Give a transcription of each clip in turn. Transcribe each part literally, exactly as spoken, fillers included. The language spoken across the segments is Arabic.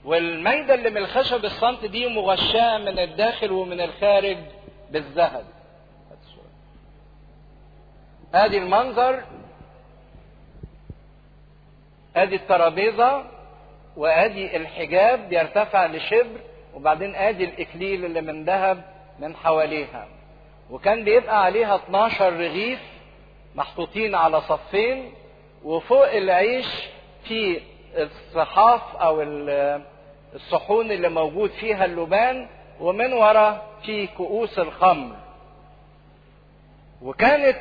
والمائدة اللي من الخشب الصمت دي مغشاة من الداخل ومن الخارج بالذهب. ادي المنظر، ادي الترابيزة، وادي الحجاب بيرتفع لشبر، وبعدين ادي الاكليل اللي من ذهب من حواليها. وكان بيبقى عليها اتناشر رغيف محطوطين على صفين، وفوق العيش في الصحاف او الصحون اللي موجود فيها اللبان، ومن وراء في كؤوس الخمر. وكانت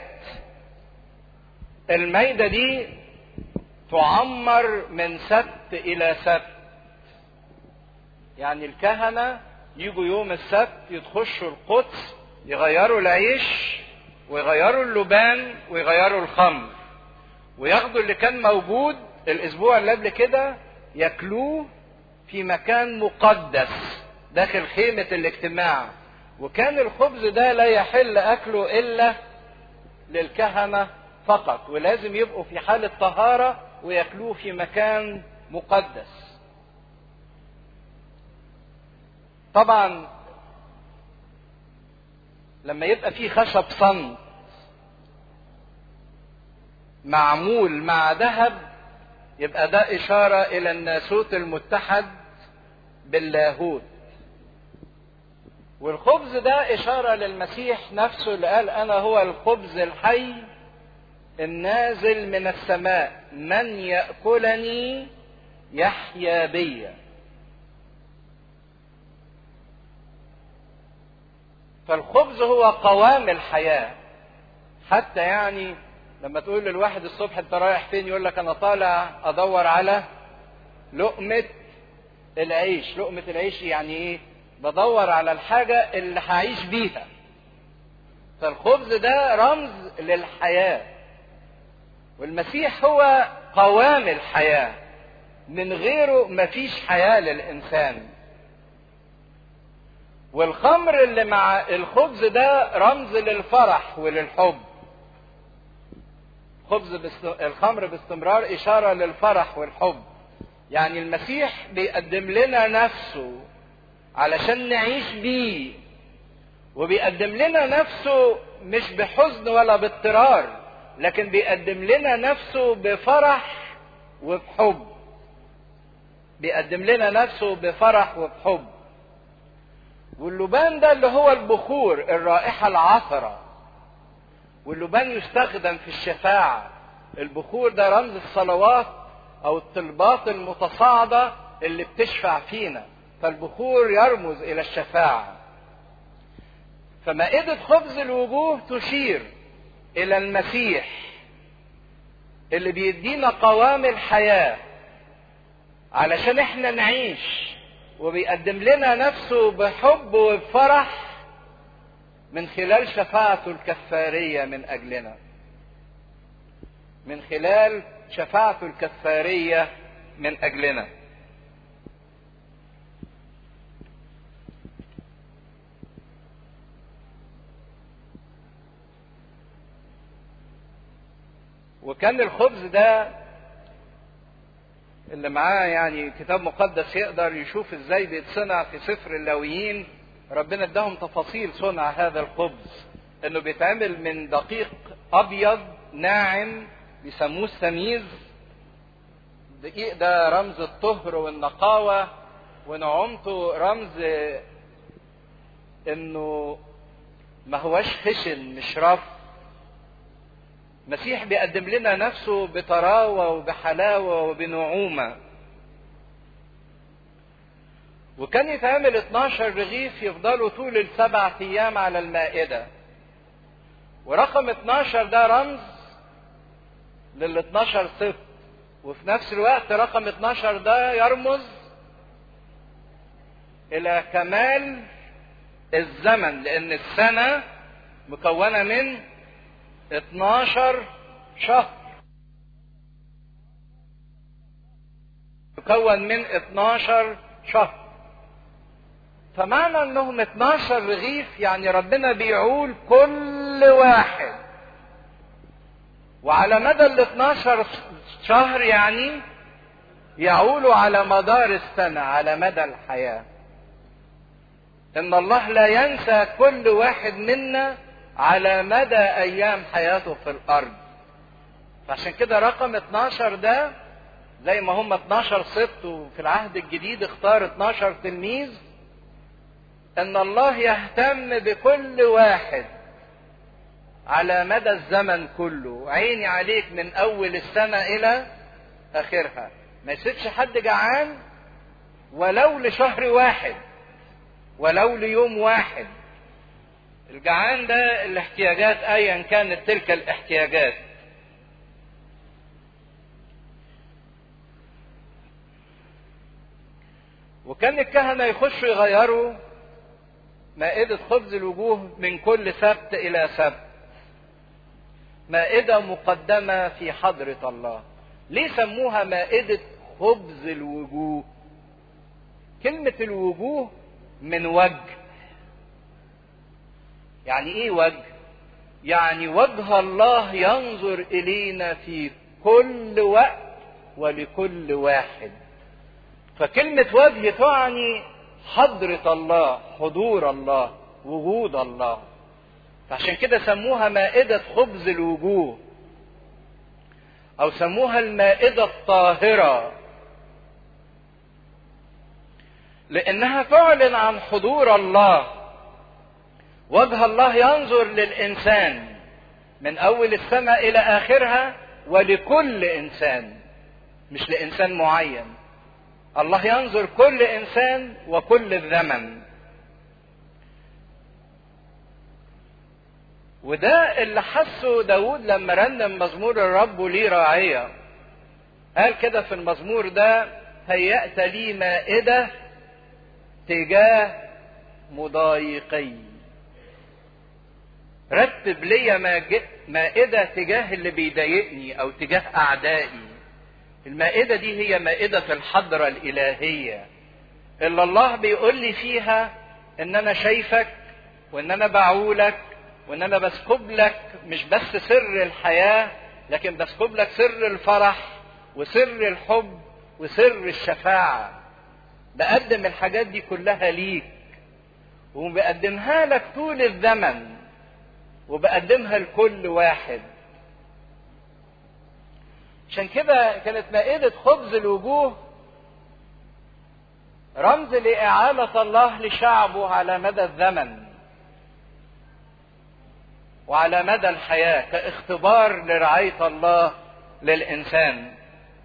المائدة دي تعمر من سبت الى سبت، يعني الكهنة يجوا يوم السبت يتخشوا القدس يغيروا العيش ويغيروا اللبان ويغيروا الخمر، وياخدوا اللي كان موجود الاسبوع اللي قبل كده ياكلوه في مكان مقدس داخل خيمة الاجتماع. وكان الخبز ده لا يحل اكله الا للكهنة فقط، ولازم يبقوا في حالة طهارة وياكلوه في مكان مقدس. طبعا لما يبقى في خشب صمت معمول مع ذهب، يبقى ده إشارة إلى الناسوت المتحد باللاهوت. والخبز ده إشارة للمسيح نفسه اللي قال أنا هو الخبز الحي النازل من السماء، من يأكلني يحيا بي. فالخبز هو قوام الحياة. حتى يعني لما تقول للواحد الصبح انت رايح فين، يقول لك انا طالع ادور على لقمة العيش. لقمة العيش يعني ايه؟ بدور على الحاجة اللي هعيش بيها. فالخبز ده رمز للحياة، والمسيح هو قوام الحياة، من غيره مفيش حياة للإنسان. والخمر اللي مع الخبز ده رمز للفرح وللحب. خبز بست... الخمر باستمرار إشارة للفرح والحب. يعني المسيح بيقدم لنا نفسه علشان نعيش بيه، وبيقدم لنا نفسه مش بحزن ولا باضطرار، لكن بيقدم لنا نفسه بفرح وبحب. بيقدم لنا نفسه بفرح وبحب. واللبان ده اللي هو البخور، الرائحة العطرة. واللبان يستخدم في الشفاعة. البخور ده رمز الصلوات او الطلبات المتصاعدة اللي بتشفع فينا، فالبخور يرمز الى الشفاعة. فمائدة خبز الوجوه تشير الى المسيح اللي بيدينا قوام الحياة علشان احنا نعيش، وبيقدم لنا نفسه بحب وبفرح من خلال شفاعته الكفارية من اجلنا. من خلال شفاعته الكفارية من اجلنا. وكان الخبز ده اللي معاه يعني كتاب مقدس يقدر يشوف ازاي بيتصنع في سفر اللاويين. ربنا اداهم تفاصيل صنع هذا الخبز، انه بيتعمل من دقيق ابيض ناعم بيسموه السميز. الدقيق ده رمز الطهر والنقاوة، ونعومته رمز انه ما هوش خشن مش رف. المسيح بيقدم لنا نفسه بطراوة وبحلاوة وبنعومة. وكان يتعمل اتناشر رغيف يفضلوا طول السبع ايام على المائدة. ورقم اتناشر ده رمز لل اتناشر سبت، وفي نفس الوقت رقم اتناشر ده يرمز الى كمال الزمن، لان السنة مكونة من اتناشر شهر، مكون من اتناشر شهر. فمعنى انهم اتناشر رغيف يعني ربنا بيعول كل واحد، وعلى مدى ال اتناشر شهر يعني يعول على مدار السنة على مدى الحياة. ان الله لا ينسى كل واحد منا على مدى ايام حياته في الارض. فعشان كده رقم اتناشر ده زي ما هم اتناشر سبط وفي العهد الجديد اختار اتناشر تلميذ، ان الله يهتم بكل واحد على مدى الزمن كله. عيني عليك من اول السنة الى اخرها، ما يسيبش حد جعان ولو لشهر واحد ولو ليوم واحد. الجعان ده الاحتياجات ايا كانت تلك الاحتياجات. وكان الكهنة يخشوا يغيروا مائدة خبز الوجوه من كل سبت الى سبت، مائدة مقدمة في حضرة الله. ليه سموها مائدة خبز الوجوه؟ كلمة الوجوه من وجه. يعني ايه وجه؟ يعني وجه الله ينظر الينا في كل وقت ولكل واحد. فكلمة وجه تعني حضرة الله، حضور الله، وجود الله. فعشان كده سموها مائدة خبز الوجوه، او سموها المائدة الطاهرة، لانها تعلن عن حضور الله. وجه الله ينظر للانسان من اول السماء الى اخرها ولكل انسان، مش لانسان معين. الله ينظر كل انسان وكل الزمن. وده اللي حسه داود لما رنم مزمور الرب لي راعية. قال كده في المزمور ده: هيأت لي مائدة تجاه مضايقي. رتب لي مائدة تجاه اللي بيضايقني او تجاه اعدائي. المائدة دي هي مائدة الحضرة الالهية اللي الله بيقول لي فيها ان انا شايفك وان انا بعولك وان انا بسكب لك مش بس سر الحياة، لكن بسكب لك سر الفرح وسر الحب وسر الشفاعة. بقدم الحاجات دي كلها ليك، وبقدمها لك طول الزمن، وبقدمها لكل واحد. عشان كده كانت مائدة خبز الوجوه رمز لإعالة الله لشعبه على مدى الزمن وعلى مدى الحياة، كاختبار لرعاية الله للإنسان.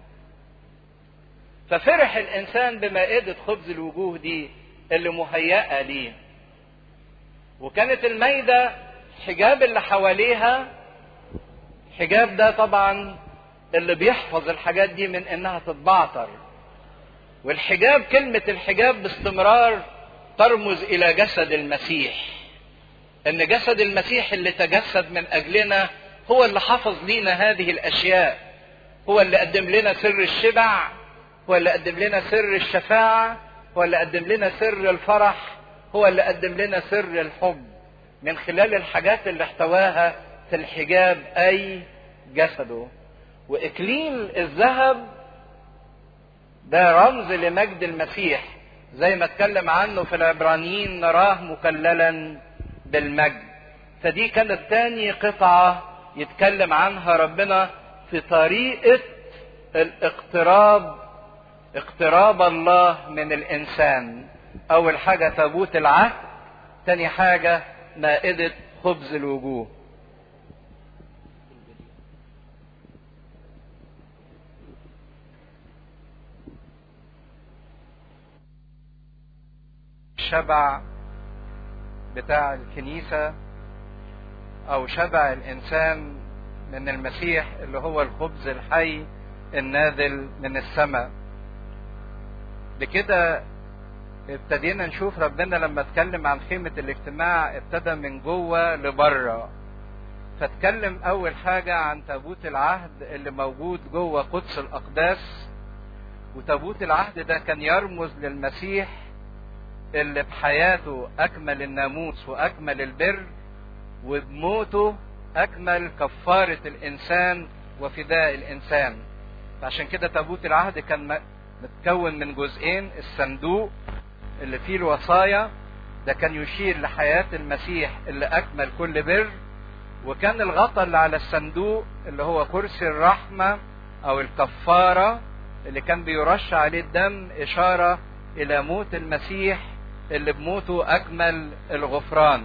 ففرح الإنسان بمائدة خبز الوجوه دي اللي مهيئة ليه. وكانت المائدة الحجاب اللي حواليها، الحجاب ده طبعا اللي بيحفظ الحاجات دي من انها تتبعتر. والحجاب، كلمة الحجاب باستمرار ترمز الى جسد المسيح، ان جسد المسيح اللي تجسد من اجلنا هو اللي حفظ لينا هذه الاشياء، هو اللي قدم لنا سر الشبع، هو اللي قدم لنا سر الشفاعة، هو اللي قدم لنا سر الفرح، هو اللي قدم لنا سر الحب من خلال الحاجات اللي احتواها في الحجاب اي جسده. واكليل الذهب ده رمز لمجد المسيح، زي ما اتكلم عنه في العبرانيين: نراه مكللا بالمجد. فدي كانت تاني قطعة يتكلم عنها ربنا في طريقة الاقتراب، اقتراب الله من الانسان. اول حاجة تابوت العهد، تاني حاجة مائدة خبز الوجوه. الشبع بتاع الكنيسة او شبع الانسان من المسيح اللي هو الخبز الحي النازل من السماء. بكده ابتدينا نشوف ربنا لما اتكلم عن خيمة الاجتماع ابتدى من جوه لبره. فاتكلم اول حاجة عن تابوت العهد اللي موجود جوه قدس الاقداس. وتابوت العهد ده كان يرمز للمسيح اللي بحياته اكمل الناموس واكمل البر، وبموته اكمل كفارة الانسان وفداء الانسان. فعشان كده تابوت العهد كان متكون من جزئين. الصندوق اللي فيه الوصايا ده كان يشير لحياة المسيح اللي أكمل كل بر، وكان الغطاء اللي على الصندوق اللي هو كرسي الرحمة أو الكفارة اللي كان بيرش عليه الدم، إشارة إلى موت المسيح اللي بموته أكمل الغفران.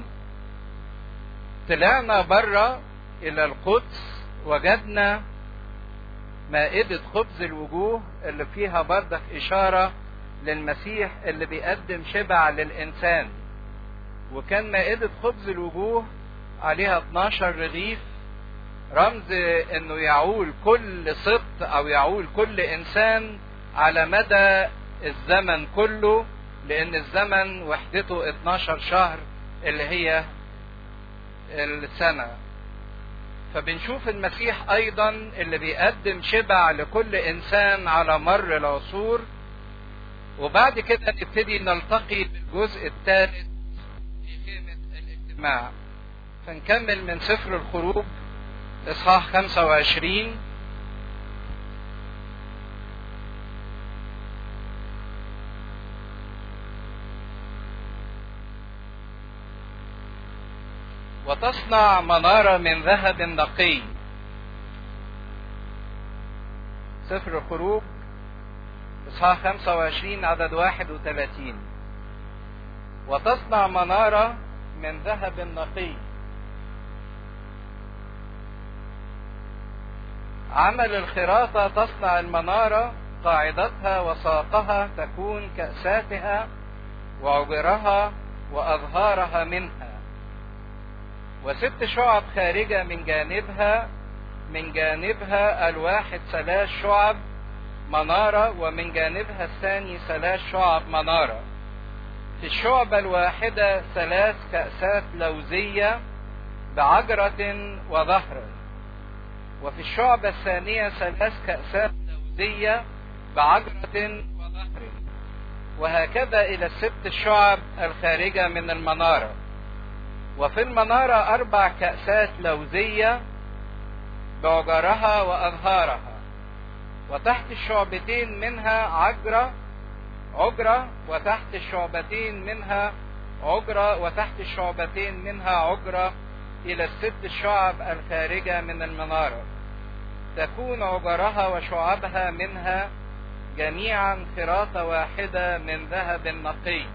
طلعنا بره إلى القدس، وجدنا مائدة خبز الوجوه اللي فيها بردك إشارة للمسيح اللي بيقدم شبع للإنسان. وكان مائدة خبز الوجوه عليها اتناشر رغيف، رمز انه يعول كل سبط او يعول كل انسان على مدى الزمن كله، لان الزمن وحدته اتناشر شهر اللي هي السنة. فبنشوف المسيح ايضا اللي بيقدم شبع لكل انسان على مر العصور. وبعد كده نبتدي نلتقي بالجزء الثالث في خيمة الاجتماع. فنكمل من سفر الخروج اصحاح خمسة وعشرين. وتصنع منارة من ذهب نقي. سفر الخروج اصحاح خمسة وعشرين عدد واحد وثلاثين. وتصنع منارة من ذهب نقي. عمل الخراطة تصنع المنارة، قاعدتها وساقها تكون كأساتها وعبرها وأظهارها منها، وست شعب خارجة من جانبها، من جانبها الواحد ثلاث شعب منارة، ومن جانبها الثاني ثلاث شعب منارة. في الشعبة الواحدة ثلاث كأسات لوزية بعجرة وظهر، وفي الشعبة الثانية ثلاث كأسات لوزية بعجرة وظهر، وهكذا إلى الست الشعب الخارجة من المنارة. وفي المنارة أربع كأسات لوزية بعجرها وأظهارها، وتحت الشعبتين منها عجرة عجرة وتحت الشعبتين منها عجرة وتحت الشعبتين منها عجرة إلى الست الشعب الخارجة من المنارة. تكون عجرها وشعبها منها جميعا خراطة واحدة من ذهب نقي.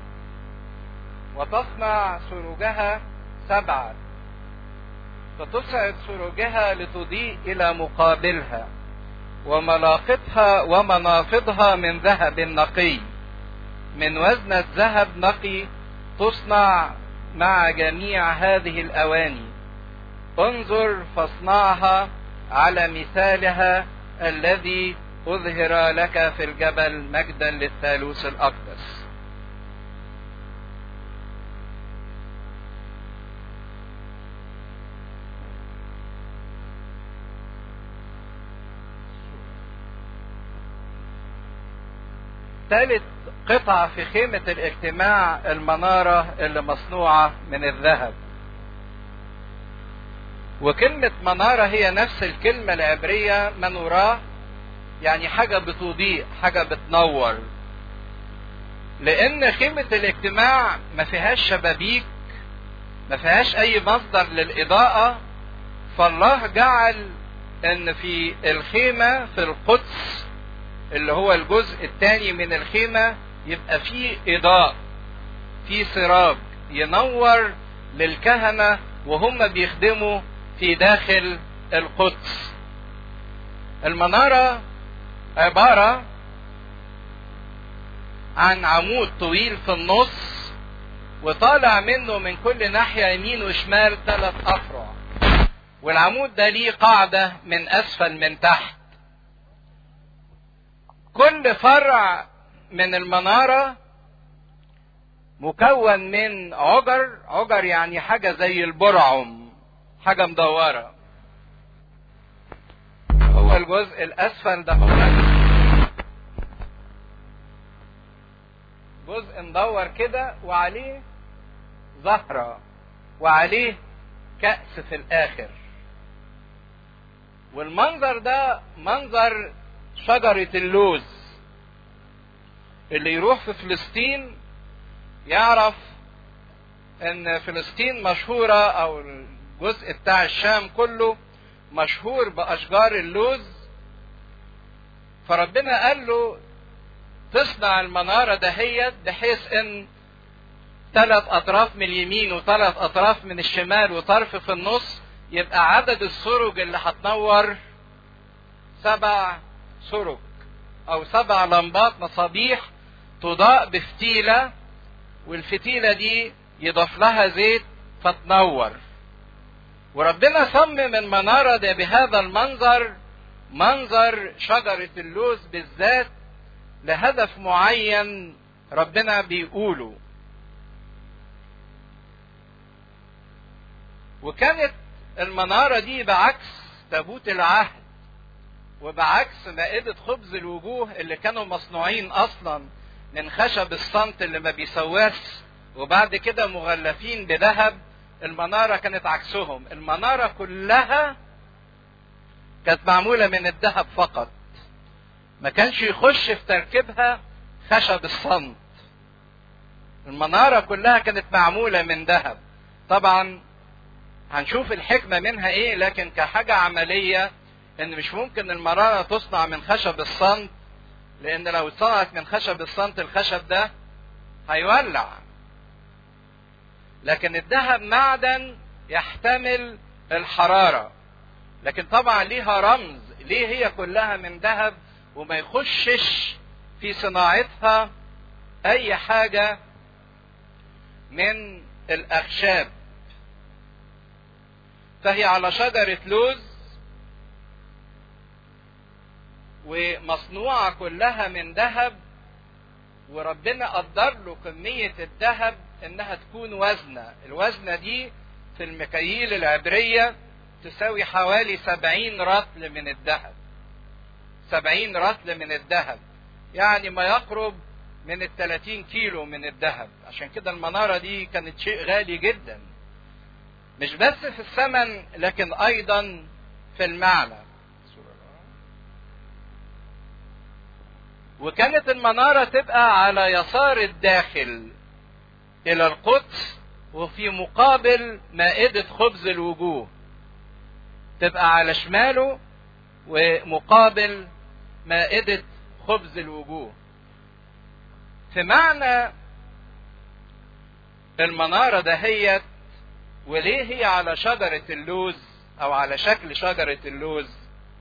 وتصنع سروجها سبعة، فتصعد سروجها لتضيء إلى مقابلها، وملاقطها ومنافضها من ذهب نقي، من وزنة ذهب نقي تصنع مع جميع هذه الأواني. انظر فاصنعها على مثالها الذي أظهر لك في الجبل مجدا للثالوث الأقدس. ثالث قطعة في خيمة الاجتماع المنارة اللي مصنوعة من الذهب. وكلمة منارة هي نفس الكلمة العبرية منوراه، يعني حاجة بتضيء، حاجة بتنور. لأن خيمة الاجتماع ما فيهاش شبابيك، ما فيهاش أي مصدر للإضاءة، فالله جعل أن في الخيمة في القدس اللي هو الجزء الثاني من الخيمة يبقى فيه إضاءة، فيه سراج ينور للكهنة وهم بيخدموا في داخل القدس. المنارة عبارة عن عمود طويل في النص، وطالع منه من كل ناحية يمين وشمال ثلاث أفرع، والعمود ده ليه قاعدة من أسفل من تحت. كل فرع من المنارة مكون من عجر. عجر يعني حاجة زي البرعم، حاجة مدورة. هو الجزء الأسفل ده جزء مدور كده، وعليه زهرة، وعليه كأس في الآخر. والمنظر ده منظر شجرة اللوز. اللي يروح في فلسطين يعرف ان فلسطين مشهورة، او الجزء بتاع الشام كله مشهور باشجار اللوز. فربنا قال له تصنع المنارة دهيت بحيث ان ثلاث اطراف من اليمين وثلاث اطراف من الشمال وطرف في النص، يبقى عدد السرج اللي هتنور سبع سرج او سبع لمبات مصابيح تضاء بفتيلة، والفتيلة دي يضاف لها زيت فتنور. وربنا صمم المنارة ده بهذا المنظر، منظر شجرة اللوز بالذات، لهدف معين ربنا بيقوله. وكانت المنارة دي بعكس تابوت العهد وبعكس مائدة خبز الوجوه اللي كانوا مصنوعين اصلا من خشب الصمت اللي ما بيسواش وبعد كده مغلفين بذهب. المنارة كانت عكسهم، المنارة كلها كانت معمولة من الذهب فقط، ما كانش يخش في تركيبها خشب الصمت. المنارة كلها كانت معمولة من ذهب. طبعا هنشوف الحكمة منها ايه، لكن كحاجة عملية ان مش ممكن المنارة تصنع من خشب الصمت، لان لو صنعت من خشب الصمت الخشب ده هيولع. لكن الذهب معدن يحتمل الحرارة، لكن طبعا ليها رمز ليه هي كلها من ذهب وما يخشش في صناعتها اي حاجة من الاخشاب. فهي على شجرة لوز ومصنوعة كلها من ذهب، وربنا قدر له كمية الذهب انها تكون وزنة. الوزنة دي في المكاييل العبرية تساوي حوالي سبعين رطل من الذهب. سبعين رطل من الذهب يعني ما يقرب من الثلاثين كيلو من الذهب. عشان كده المنارة دي كانت شيء غالي جدا، مش بس في الثمن لكن ايضا في المعنى. وكانت المنارة تبقى على يسار الداخل الى القدس، وفي مقابل مائدة خبز الوجوه تبقى على شماله ومقابل مائدة خبز الوجوه. في معنى المنارة دهيت وليه هي على شجرة اللوز او على شكل شجرة اللوز،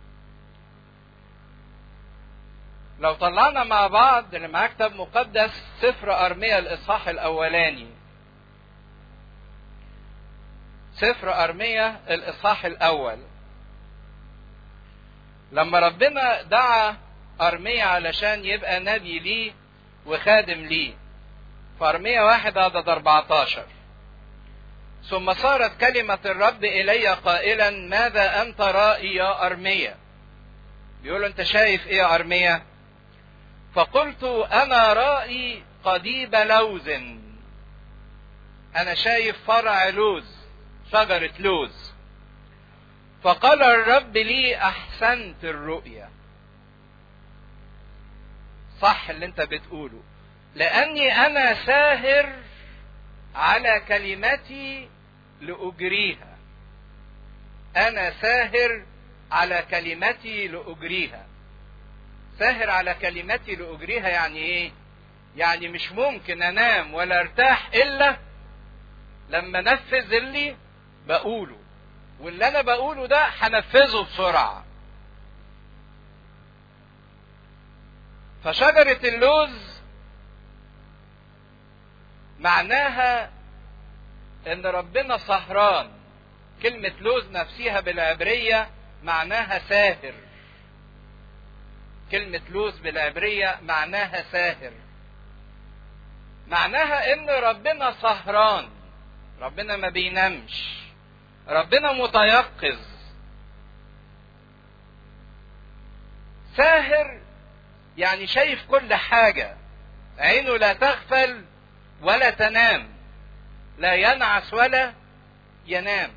لو طلعنا مع بعض اللي معاه كتاب مقدس سفر أرميا الإصحاح الأولاني. سفر أرميا الإصحاح الأول، لما ربنا دعا أرميا علشان يبقى نبي ليه وخادم ليه، في أرميا واحد عدد أربعتاشر: ثم صارت كلمة الرب إلي قائلا ماذا أنت رائي يا أرميا؟ بيقول أنت شايف إيه يا أرميا؟ فقلت أنا رائي قضيب لوز، أنا شايف فرع لوز، شجرة لوز. فقال الرب لي أحسنت الرؤيا، صح اللي أنت بتقوله، لأني أنا ساهر على كلمتي لأجريها. أنا ساهر على كلمتي لأجريها. ساهر على كلمتي لأجريها يعني ايه؟ يعني مش ممكن انام ولا ارتاح الا لما انفذ اللي بقوله، واللي انا بقوله ده هنفذه بسرعة. فشجرة اللوز معناها ان ربنا سهران. كلمة لوز نفسها بالعبرية معناها ساهر. كلمة لوز بالعبرية معناها ساهر، معناها ان ربنا سهران، ربنا ما بينامش، ربنا متيقظ. ساهر يعني شايف كل حاجة، عينه لا تغفل ولا تنام، لا ينعس ولا ينام.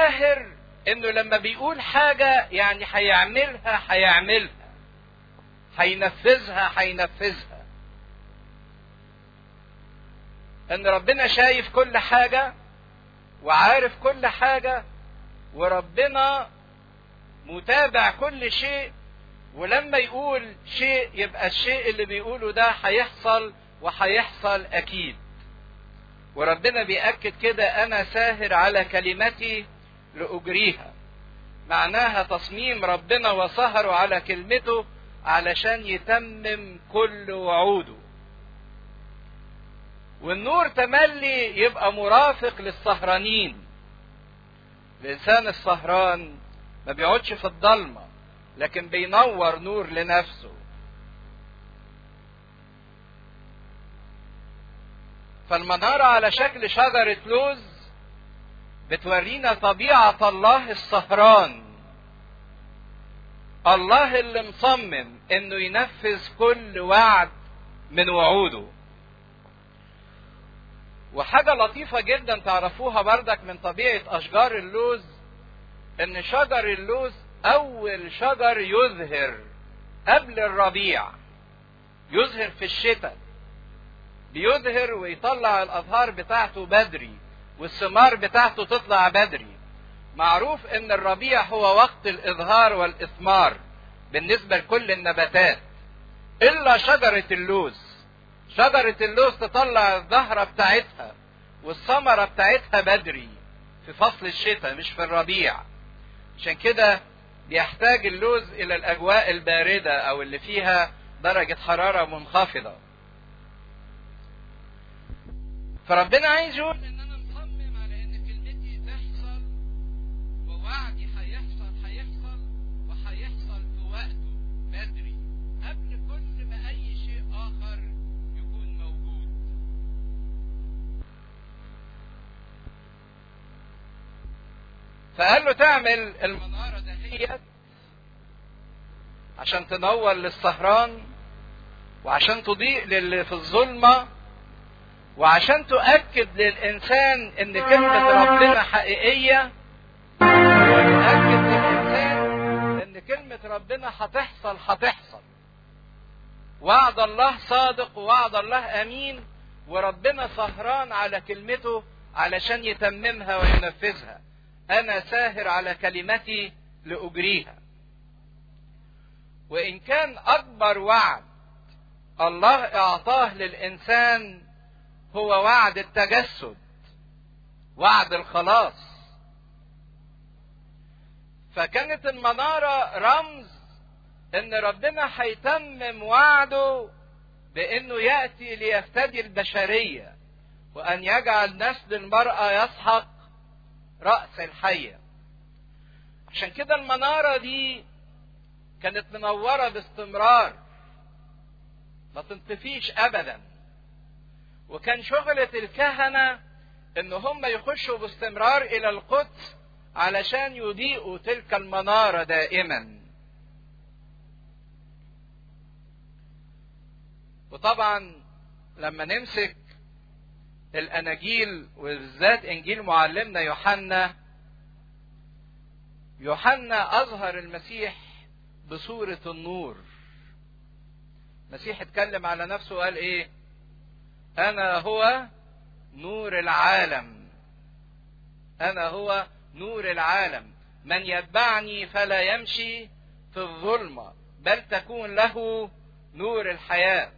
وساهر انه لما بيقول حاجة يعني هيعملها هيعملها. هينفذها هينفذها. ان ربنا شايف كل حاجة وعارف كل حاجة، وربنا متابع كل شيء، ولما يقول شيء يبقى الشيء اللي بيقوله ده هيحصل وهيحصل اكيد. وربنا بيأكد كده انا ساهر على كلمتي لأجريها. معناها تصميم ربنا وسهروا على كلمته علشان يتمم كل وعوده. والنور تملي يبقى مرافق للسهرانين. الإنسان السهران ما بيقعدش في الضلمة، لكن بينور نور لنفسه. فالمنارة على شكل شجرة لوز بتورينا طبيعة الله السهران، الله اللي مصمم انه ينفذ كل وعد من وعوده. وحاجة لطيفة جدا تعرفوها بردك من طبيعة اشجار اللوز، ان شجر اللوز اول شجر يزهر قبل الربيع، يزهر في الشتاء، بيزهر ويطلع الازهار بتاعته بدري والثمار بتاعته تطلع بدري. معروف ان الربيع هو وقت الازهار والاثمار بالنسبة لكل النباتات الا شجرة اللوز. شجرة اللوز تطلع الزهرة بتاعتها والثمرة بتاعتها بدري في فصل الشتاء مش في الربيع. عشان كده بيحتاج اللوز الى الاجواء الباردة او اللي فيها درجة حرارة منخفضة. فربنا عايز يقول ان انا مصمم على ان كلمتي تحصل، ووعدي هيحصل هيحصل وهيحصل في وقته بدري قبل كل ما اي شيء اخر يكون موجود. فقال له تعمل المنارة دهيت عشان تنور للسهران، وعشان تضيء للي في الظلمة، وعشان تؤكد للإنسان إن كلمة ربنا حقيقية، وتؤكد للإنسان إن كلمة ربنا هتحصل هتحصل. وعد الله صادق ووعد الله أمين، وربنا سهران على كلمته علشان يتممها وينفذها. أنا ساهر على كلمتي لأجريها. وإن كان أكبر وعد الله أعطاه للإنسان هو وعد التجسد، وعد الخلاص، فكانت المنارة رمز ان ربنا هيتمم وعده بانه يأتي ليفتدي البشرية، وان يجعل نسل المرأة يسحق رأس الحية. عشان كده المنارة دي كانت منورة باستمرار ما تنطفيش ابدا. وكان شغلة الكهنة ان هم يخشوا باستمرار الى القدس علشان يضيئوا تلك المنارة دائما. وطبعا لما نمسك الاناجيل وبالذات انجيل معلمنا يوحنا، يوحنا اظهر المسيح بصورة النور. المسيح اتكلم على نفسه وقال ايه؟ انا هو نور العالم، انا هو نور العالم، من يتبعني فلا يمشي في الظلمة بل تكون له نور الحياة.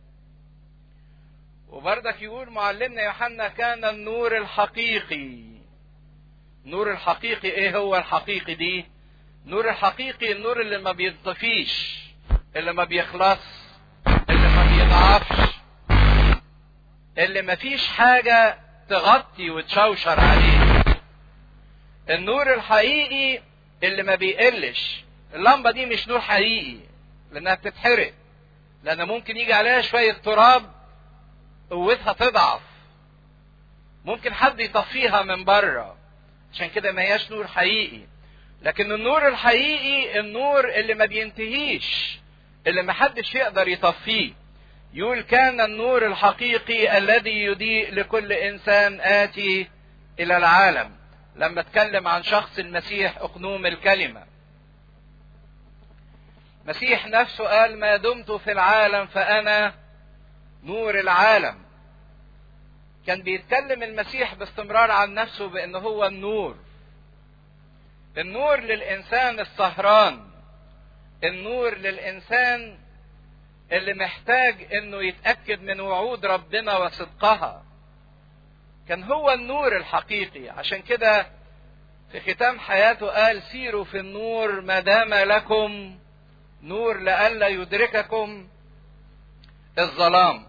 وبرضك يقول معلمنا يوحنا كان النور الحقيقي. النور الحقيقي ايه هو الحقيقي دي؟ النور الحقيقي النور اللي ما بينطفيش، اللي ما بيخلص، اللي ما بيضعفش، اللي ما فيش حاجة تغطي وتشوشر عليه. النور الحقيقي اللي ما بيقلش. اللمبة دي مش نور حقيقي لانها بتتحرق، لان ممكن يجي عليها شوية تراب قوتها تضعف، ممكن حد يطفيها من بره، عشان كده ما هياش نور حقيقي. لكن النور الحقيقي النور اللي ما بينتهيش، اللي ما حدش يقدر يطفيه. يقول كان النور الحقيقي الذي يضيء لكل انسان آتي الى العالم، لما اتكلم عن شخص المسيح اقنوم الكلمة. مسيح نفسه قال ما دمت في العالم فأنا نور العالم. كان بيتكلم المسيح باستمرار عن نفسه بأنه هو النور. النور للإنسان السهران، النور للإنسان اللي محتاج انه يتأكد من وعود ربنا وصدقها. كان هو النور الحقيقي. عشان كده في ختام حياته قال سيروا في النور ما دام لكم نور لئلا يدرككم الظلام.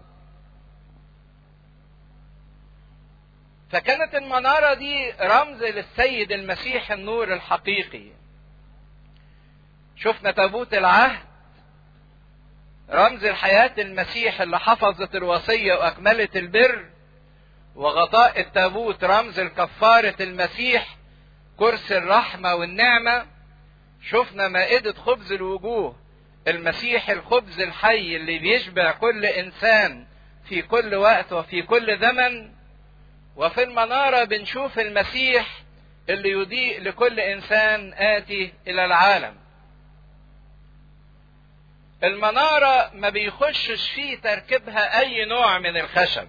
فكانت المنارة دي رمز للسيد المسيح النور الحقيقي. شفنا تابوت العهد رمز الحياة المسيح اللي حفظت الوصية وأكملت البر، وغطاء التابوت رمز الكفارة المسيح كرسي الرحمة والنعمة. شفنا مائدة خبز الوجوه المسيح الخبز الحي اللي بيشبع كل إنسان في كل وقت وفي كل زمن. وفي المنارة بنشوف المسيح اللي يضيء لكل إنسان آتي إلى العالم. المنارة ما بيخشش فيه تركيبها أي نوع من الخشب،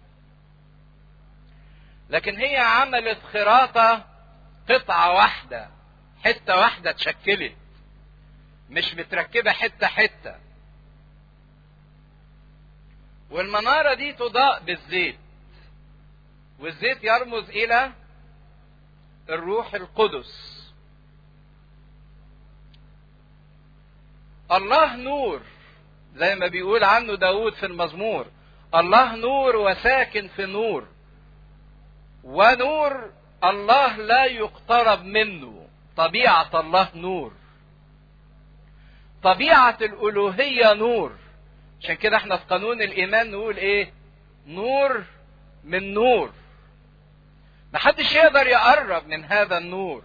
لكن هي عملت خراطة قطعة واحدة، حتة واحدة اتشكلت، مش متركبة حتة حتة. والمنارة دي تضاء بالزيت، والزيت يرمز إلى الروح القدس. الله نور زي ما بيقول عنه داود في المزمور، الله نور وساكن في نور، ونور الله لا يقترب منه. طبيعة الله نور، طبيعة الألوهية نور. عشان كده احنا في قانون الإيمان نقول ايه؟ نور من نور. محدش يقدر يقرب من هذا النور.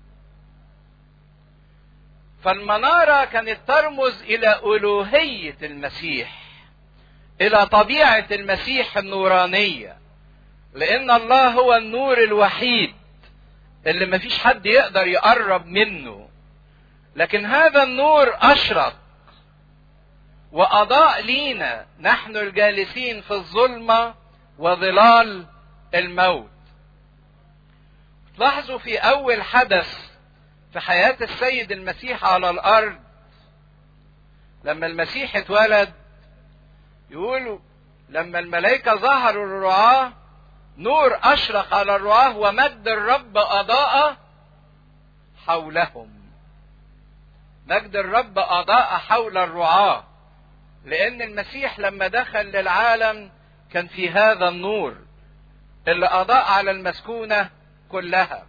فالمنارة كانت ترمز إلى ألوهية المسيح، إلى طبيعة المسيح النورانية، لأن الله هو النور الوحيد اللي مفيش حد يقدر يقرب منه. لكن هذا النور أشرق وأضاء لينا نحن الجالسين في الظلمة وظلال الموت. تلاحظوا في أول حدث في حياة السيد المسيح على الأرض، لما المسيح اتولد، يقولوا لما الملائكة ظهروا للرعاة نور أشرق على الرعاة ومجد الرب أضاء حولهم. مجد الرب أضاء حول الرعاة، لأن المسيح لما دخل للعالم كان في هذا النور اللي أضاء على المسكونة كلها.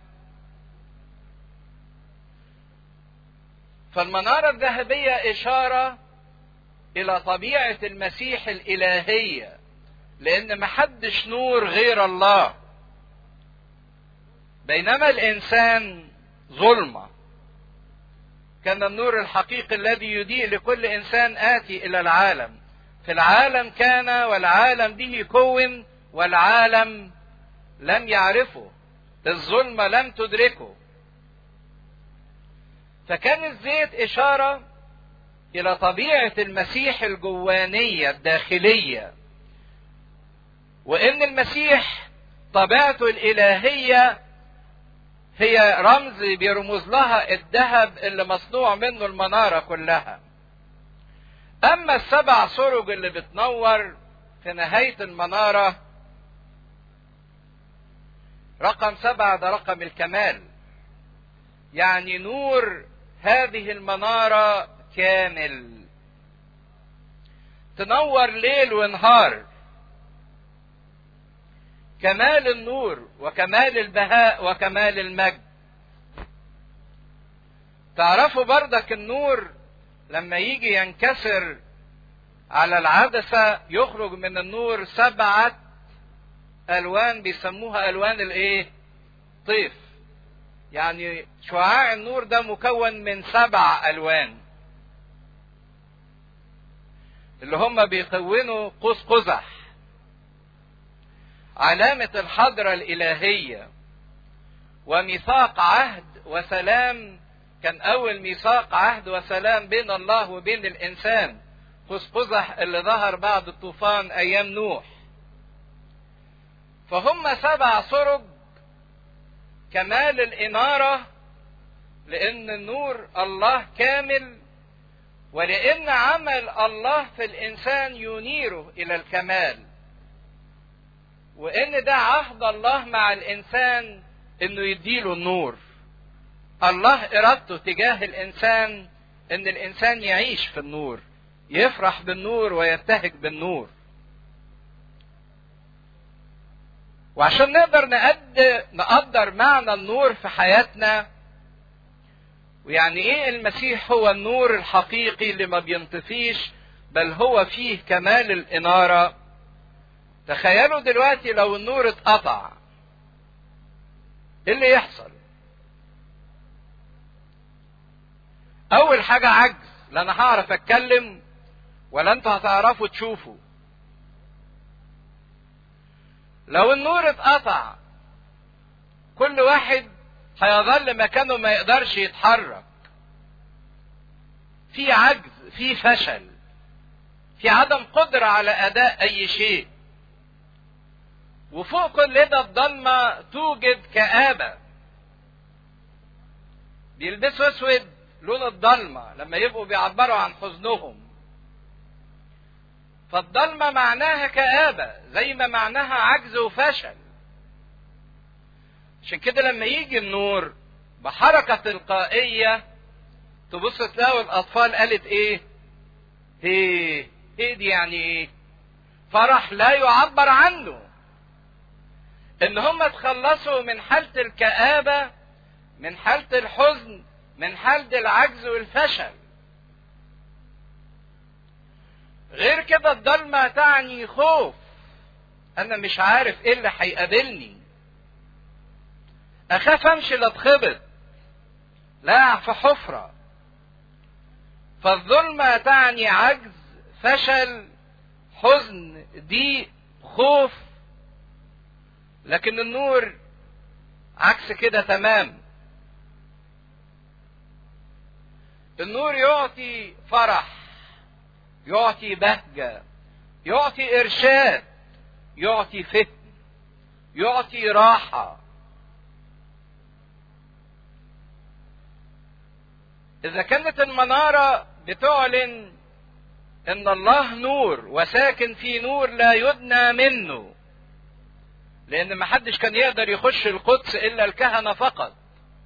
فالمنارة الذهبية إشارة إلى طبيعة المسيح الإلهية، لأن محدش نور غير الله، بينما الإنسان ظلمة. كان النور الحقيقي الذي يضيء لكل إنسان آتي إلى العالم. في العالم كان والعالم به كون والعالم لم يعرفه، الظلمة لم تدركه. فكان الزيت إشارة إلى طبيعة المسيح الجوانية الداخلية، وإن المسيح طبيعته الإلهية هي رمز بيرمز لها الذهب اللي مصنوع منه المنارة كلها. أما السبع سرج اللي بتنور في نهاية المنارة، رقم سبعة ده رقم الكمال، يعني نور هذه المنارة كامل، تنور ليل ونهار. كمال النور وكمال البهاء وكمال المجد. تعرفوا بردك النور لما يجي ينكسر على العدسة يخرج من النور سبعة ألوان بيسموها ألوان الايه؟ طيف. يعني شعاع النور ده مكون من سبع ألوان اللي هم بيكونوا قوس قزح، علامة الحضرة الإلهية وميثاق عهد وسلام كان اول ميثاق عهد وسلام بين الله وبين الانسان، قوس قزح اللي ظهر بعد الطوفان ايام نوح. فهم سبع سرج كمال الاناره، لان النور الله كامل، ولان عمل الله في الانسان ينيره الى الكمال، وان ده عهد الله مع الانسان انه يديله النور. الله ارادته تجاه الانسان ان الانسان يعيش في النور، يفرح بالنور ويبتهج بالنور. وعشان نقدر نقدر معنى النور في حياتنا، ويعني ايه المسيح هو النور الحقيقي اللي ما بينطفيش بل هو فيه كمال الاناره. تخيلوا دلوقتي لو النور اتقطع، ايه اللي يحصل؟ اول حاجه عجز، لا انا هعرف اتكلم ولا انتوا هتعرفوا تشوفوا. لو النور اتقطع كل واحد هيظل مكانه، ما يقدرش يتحرك. في عجز، في فشل، في عدم قدرة على اداء اي شيء. وفوق كل ده الضلمة توجد كآبة. بيلبسوا اسود لون الضلمة لما يبقوا بيعبروا عن حزنهم. فالضلمة معناها كآبة زي ما معناها عجز وفشل. عشان كده لما يجي النور بحركة تلقائية تبص تلاقوا الأطفال قالت إيه؟ هي هي دي يعني إيه؟ فرح لا يعبر عنه. إن هم اتخلصوا من حالة الكآبة، من حالة الحزن، من حالة العجز والفشل. غير كده الضلمة تعني خوف، أنا مش عارف إيه اللي هيقابلني، أخاف أمشي لا اتخبط، لا أقع في حفرة. فالظلمة تعني عجز، فشل، حزن، ضيق، خوف. لكن النور عكس كده تمام. النور يعطي فرح، يعطي بهجة، يعطي إرشاد، يعطي فهم، يعطي راحة. إذا كانت المنارة بتعلن إن الله نور وساكن في نور لا يدنى منه، لأن محدش كان يقدر يخش القدس إلا الكهنة فقط،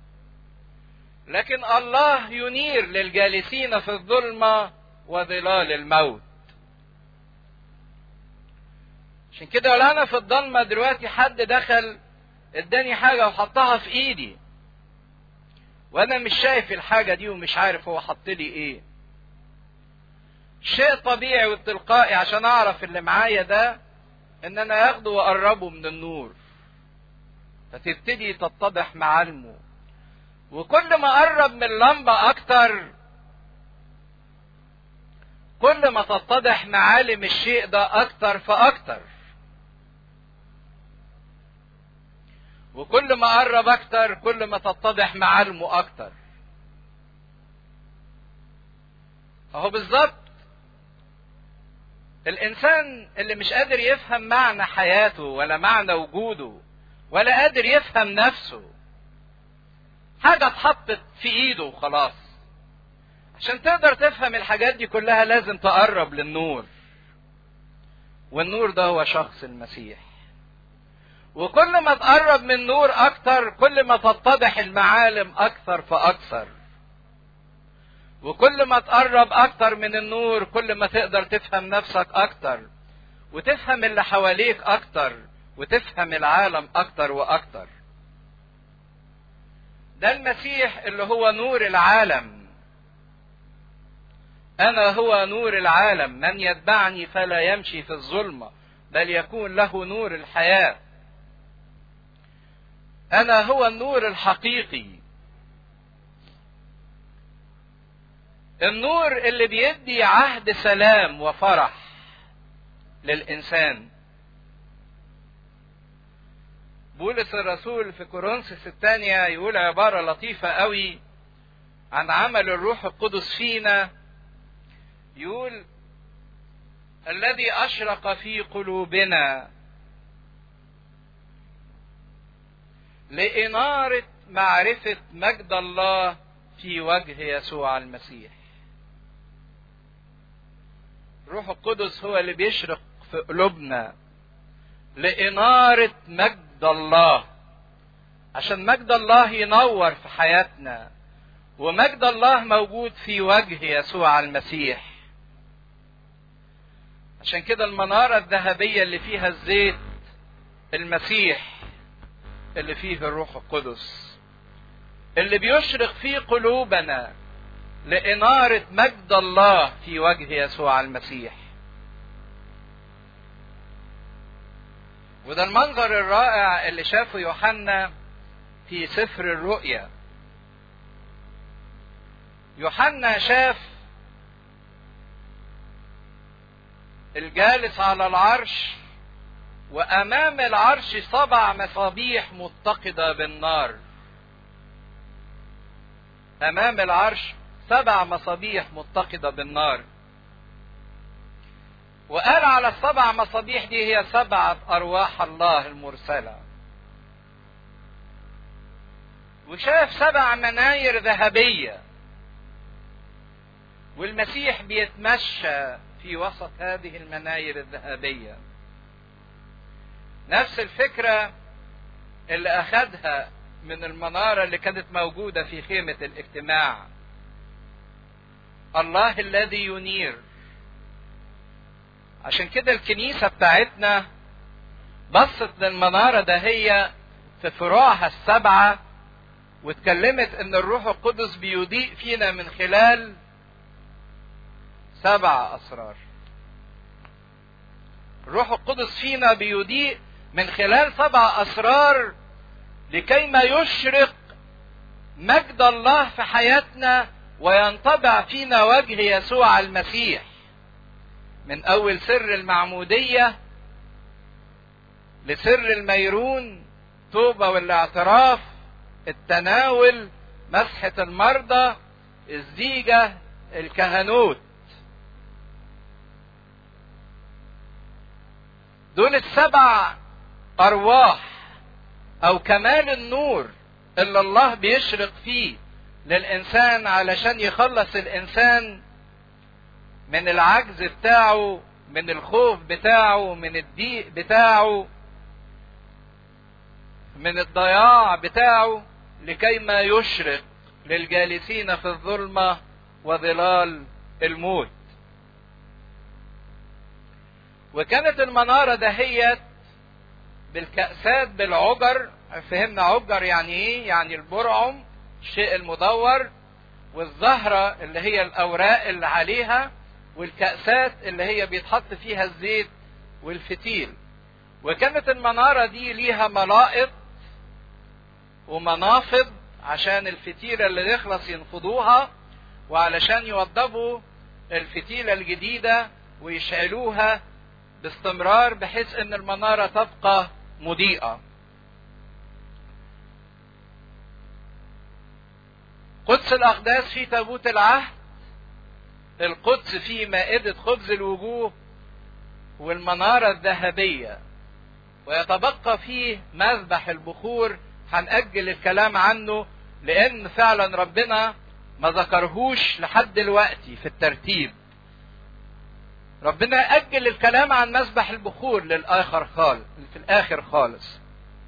لكن الله ينير للجالسين في الظلمة وظلال الموت. عشان كده ولا أنا في الضلمة دلوقتي حد دخل اداني حاجة وحطها في إيدي وأنا مش شايف الحاجة دي ومش عارف هو حط لي إيه، شيء طبيعي والتلقائي عشان أعرف اللي معايا ده إن أنا أخده وأقربه من النور، فتبتدي تتضح معالمه. وكل ما قرب من اللمبة أكتر كل ما تتضح معالم الشيء ده أكتر فأكتر، وكل ما قرب أكتر كل ما تتضح معالمه أكتر. أهو بالظبط الإنسان اللي مش قادر يفهم معنى حياته ولا معنى وجوده ولا قادر يفهم نفسه، حاجة اتحطت في ايده وخلاص. عشان تقدر تفهم الحاجات دي كلها لازم تقرب للنور، والنور ده هو شخص المسيح. وكل ما تقرب من نور اكتر كل ما تتضح المعالم اكثر فاكثر، وكل ما تقرب اكتر من النور كل ما تقدر تفهم نفسك اكتر وتفهم اللي حواليك اكتر وتفهم العالم اكتر واكتر. ده المسيح اللي هو نور العالم. انا هو نور العالم، من يتبعني فلا يمشي في الظلمة بل يكون له نور الحياة. انا هو النور الحقيقي، النور اللي بيدي عهد سلام وفرح للإنسان. بولس الرسول في كورنثوس الثانية يقول عبارة لطيفة قوي، عن عمل الروح القدس فينا يقول الذي أشرق في قلوبنا لإنارة معرفة مجد الله في وجه يسوع المسيح. الروح القدس هو اللي بيشرق في قلوبنا لإنارة مجد الله، عشان مجد الله ينور في حياتنا، ومجد الله موجود في وجه يسوع المسيح. عشان كده المنارة الذهبية اللي فيها الزيت المسيح اللي فيه الروح القدس، اللي بيشرق في قلوبنا لإنارة مجد الله في وجه يسوع المسيح. وده المنظر الرائع اللي شافه يوحنا في سفر الرؤيا. يوحنا شاف الجالس على العرش، وأمام العرش سبع مصابيح متقدة بالنار. أمام العرش سبع مصابيح متقدة بالنار. وقال على السبع مصابيح دي هي سبعة أرواح الله المرسلة. وشاف سبع مناير ذهبية، والمسيح بيتمشى في وسط هذه المناير الذهبية. نفس الفكرة اللي أخذها من المنارة اللي كانت موجودة في خيمة الاجتماع. الله الذي ينير. عشان كده الكنيسة بتاعتنا بصت للمنارة ده هي في فروعها السبعة، واتكلمت ان الروح القدس بيضيء فينا من خلال سبع اسرار. الروح القدس فينا بيضيء من خلال سبع اسرار لكي ما يشرق مجد الله في حياتنا وينطبع فينا وجه يسوع المسيح. من اول سر المعمودية لسر الميرون، توبة والاعتراف، التناول، مسحة المرضى، الزيجة، الكهنوت. دول السبع ارواح او كمال النور اللي الله بيشرق فيه للانسان علشان يخلص الانسان من العجز بتاعه، من الخوف بتاعه، من الضيق بتاعه، من الضياع بتاعه، لكي ما يشرق للجالسين في الظلمة وظلال الموت. وكانت المنارة دهيت بالكأسات بالعجر. فهمنا عجر يعني ايه؟ يعني البرعم، الشيء المدور، والزهرة اللي هي الأوراق اللي عليها، والكأسات اللي هي بيتحط فيها الزيت والفتيل. وكانت المنارة دي ليها ملائط ومنافض عشان الفتيلة اللي يخلص ينفضوها، وعلشان يوضبوا الفتيلة الجديدة ويشعلوها باستمرار بحيث ان المنارة تبقى مضيئة. قدس الأقداس في تابوت العهد، القدس في مائدة خبز الوجوه والمنارة الذهبية، ويتبقى فيه مذبح البخور. هنأجل الكلام عنه لأن فعلا ربنا ما ذكرهوش لحد دلوقتي في الترتيب. ربنا أجل الكلام عن مذبح البخور للآخر خالص، في الآخر خالص.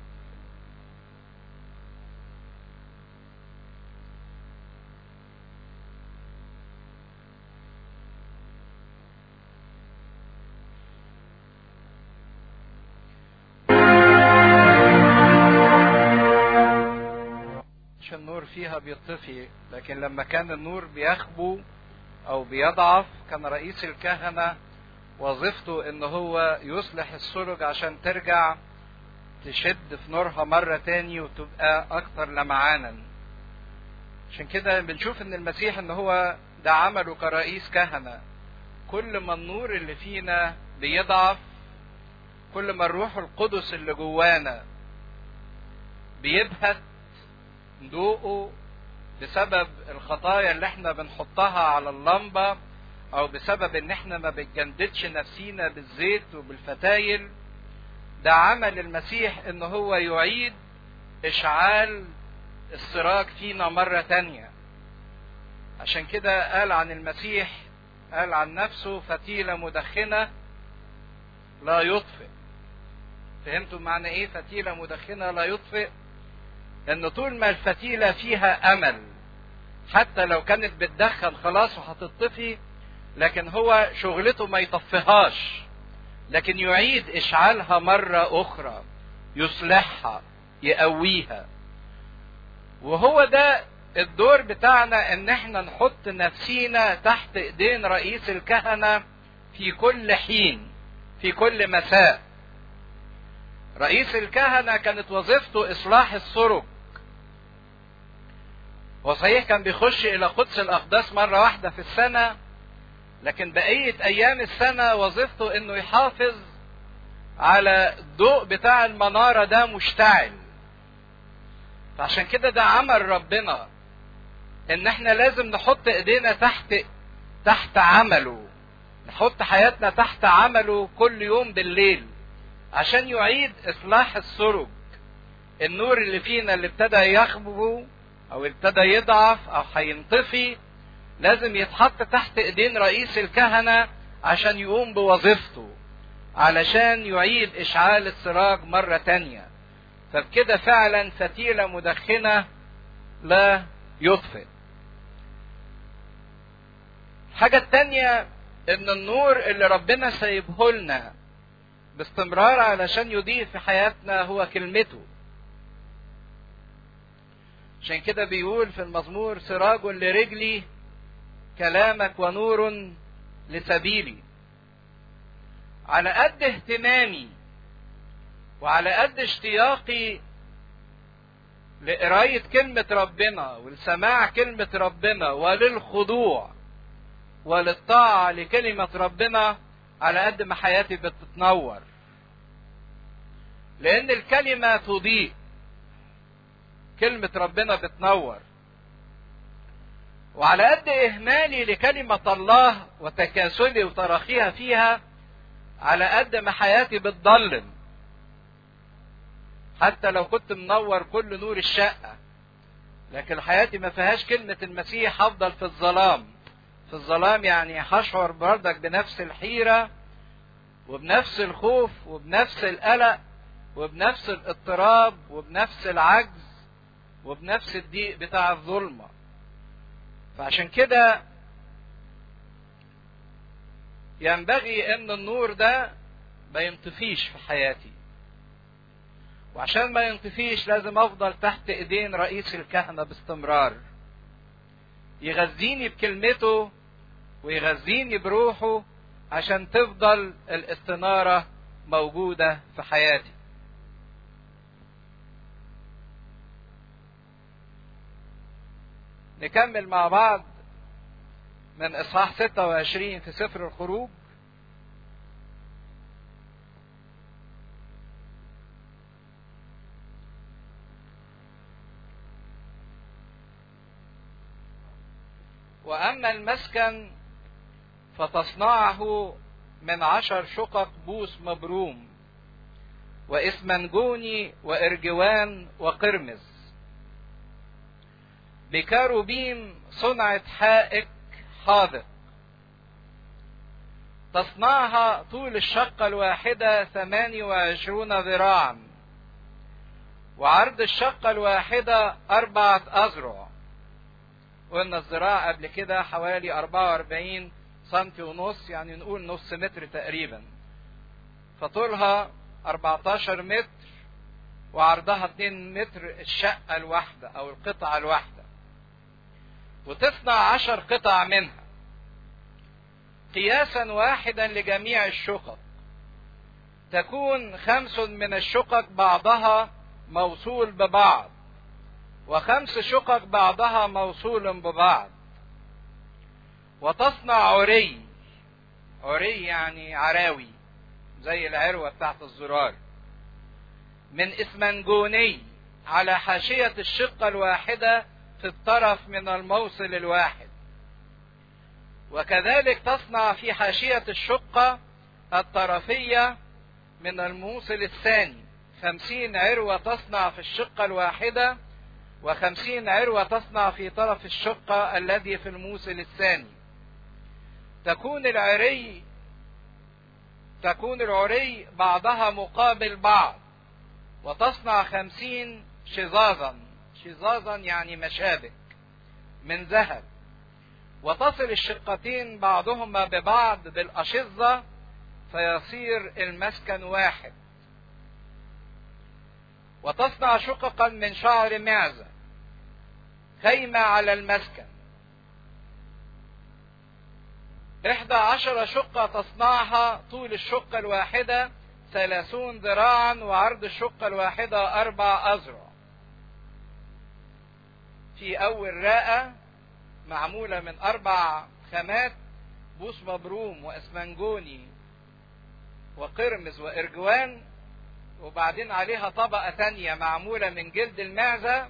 النور فيها بيطفي، لكن لما كان النور بيخبو او بيضعف كان رئيس الكهنة وظيفته ان هو يصلح السرج عشان ترجع تشد في نورها مرة تاني وتبقى اكتر لمعانا. عشان كده بنشوف ان المسيح ان هو ده عمله كرئيس كهنة. كل ما النور اللي فينا بيضعف، كل ما الروح القدس اللي جوانا بيبهت ضوءه بسبب الخطايا اللي احنا بنحطها على اللمبة، او بسبب ان احنا ما بنجنددش نفسينا بالزيت وبالفتايل. ده عمل المسيح ان هو يعيد اشعال السراج فينا مرة تانية. عشان كده قال عن المسيح، قال عن نفسه فتيلة مدخنة لا يطفئ. فهمتوا معنى ايه فتيلة مدخنة لا يطفئ؟ ان طول ما الفتيلة فيها امل، حتى لو كانت بتدخن خلاص وهتطفي، لكن هو شغلته ما يطفيهاش، لكن يعيد اشعالها مرة اخرى، يصلحها، يقويها. وهو ده الدور بتاعنا، ان احنا نحط نفسينا تحت ايدين رئيس الكهنة في كل حين، في كل مساء. رئيس الكهنة كانت وظيفته اصلاح السرج. وصحيح كان بيخش الى قدس الاقداس مرة واحدة في السنة، لكن بقية ايام السنة وظيفته انه يحافظ على الضوء بتاع المنارة ده مشتعل. فعشان كده ده عمل ربنا، ان احنا لازم نحط ايدينا تحت تحت عمله، نحط حياتنا تحت عمله كل يوم بالليل، عشان يعيد اصلاح السرج. النور اللي فينا اللي ابتدى يخبو او ابتدى يضعف او هينطفي، لازم يتحط تحت ايدين رئيس الكهنة عشان يقوم بوظيفته، علشان يعيد اشعال السراج مرة تانية. فبكده فعلا فتيلة مدخنة لا يطفئ. الحاجة التانية ان النور اللي ربنا سايبه لنا باستمرار علشان يضيء في حياتنا هو كلمته. عشان كده بيقول في المزمور سراج لرجلي كلامك ونور لسبيلي. على قد اهتمامي وعلى قد اشتياقي لقراية كلمة ربنا ولسماع كلمة ربنا وللخضوع وللطاعة لكلمة ربنا، على قد ما حياتي بتتنور. لأن الكلمة تضيء، كلمة ربنا بتنور. وعلى قد إهمالي لكلمة الله وتكاسلي وتراخيها فيها، على قد ما حياتي بتضلم. حتى لو كنت منور كل نور الشقة، لكن حياتي ما فيهاش كلمة المسيح، هفضل في الظلام. في الظلام يعني هشعر بردك بنفس الحيرة وبنفس الخوف وبنفس القلق وبنفس الاضطراب وبنفس العجز وبنفس الضيق بتاع الظلمة. فعشان كده ينبغي ان النور ده ما ينطفيش في حياتي. وعشان ما ينطفيش لازم افضل تحت ايدين رئيس الكهنة باستمرار، يغذيني بكلمته ويغذيني بروحه، عشان تفضل الاستنارة موجودة في حياتي. نكمل مع بعض من اصحاح ستة وعشرين في سفر الخروج. واما المسكن فتصنعه من عشر شقق بوس مبروم واسمنجوني وارجوان وقرمز، بكاروبيم صنعت حائك حاذق. تصنعها طول الشقة الواحدة ثمانية وعشرون ذراعا، وعرض الشقة الواحدة أربعة أذرع. وإن الذراع قبل كده حوالي أربعة وأربعين سنتي ونص، يعني نقول نص متر تقريبا. فطولها أربعة عشر متر وعرضها اتنين متر الشقة الواحدة أو القطعة الواحدة. وتصنع عشر قطع منها قياسا واحدا لجميع الشقق. تكون خمس من الشقق بعضها موصول ببعض، وخمس شقق بعضها موصول ببعض. وتصنع عري، عري يعني عراوي زي العروة بتاعت الزرار، من اسمنجوني على حاشية الشقة الواحدة في الطرف من الموصل الواحد. وكذلك تصنع في حاشية الشقة الطرفية من الموصل الثاني خمسين عروة تصنع في الشقة الواحدة، وخمسين عروة تصنع في طرف الشقة الذي في الموصل الثاني. تكون العري تكون العري بعضها مقابل بعض، وتصنع خمسين شظاظا، شظاظا يعني مشابك من ذهب، وتصل الشقتين بعضهما ببعض بالأشظة فيصير المسكن واحد. وتصنع شققا من شعر معزة خيمة على المسكن، إحدى عشر شقة تصنعها، طول الشقة الواحدة ثلاثون ذراعا، وعرض الشقة الواحدة أربع أذرع. في أول راءة معمولة من أربع خامات، بوس مبروم وأسمنجوني وقرمز وإرجوان، وبعدين عليها طبقة تانية معمولة من جلد المعزة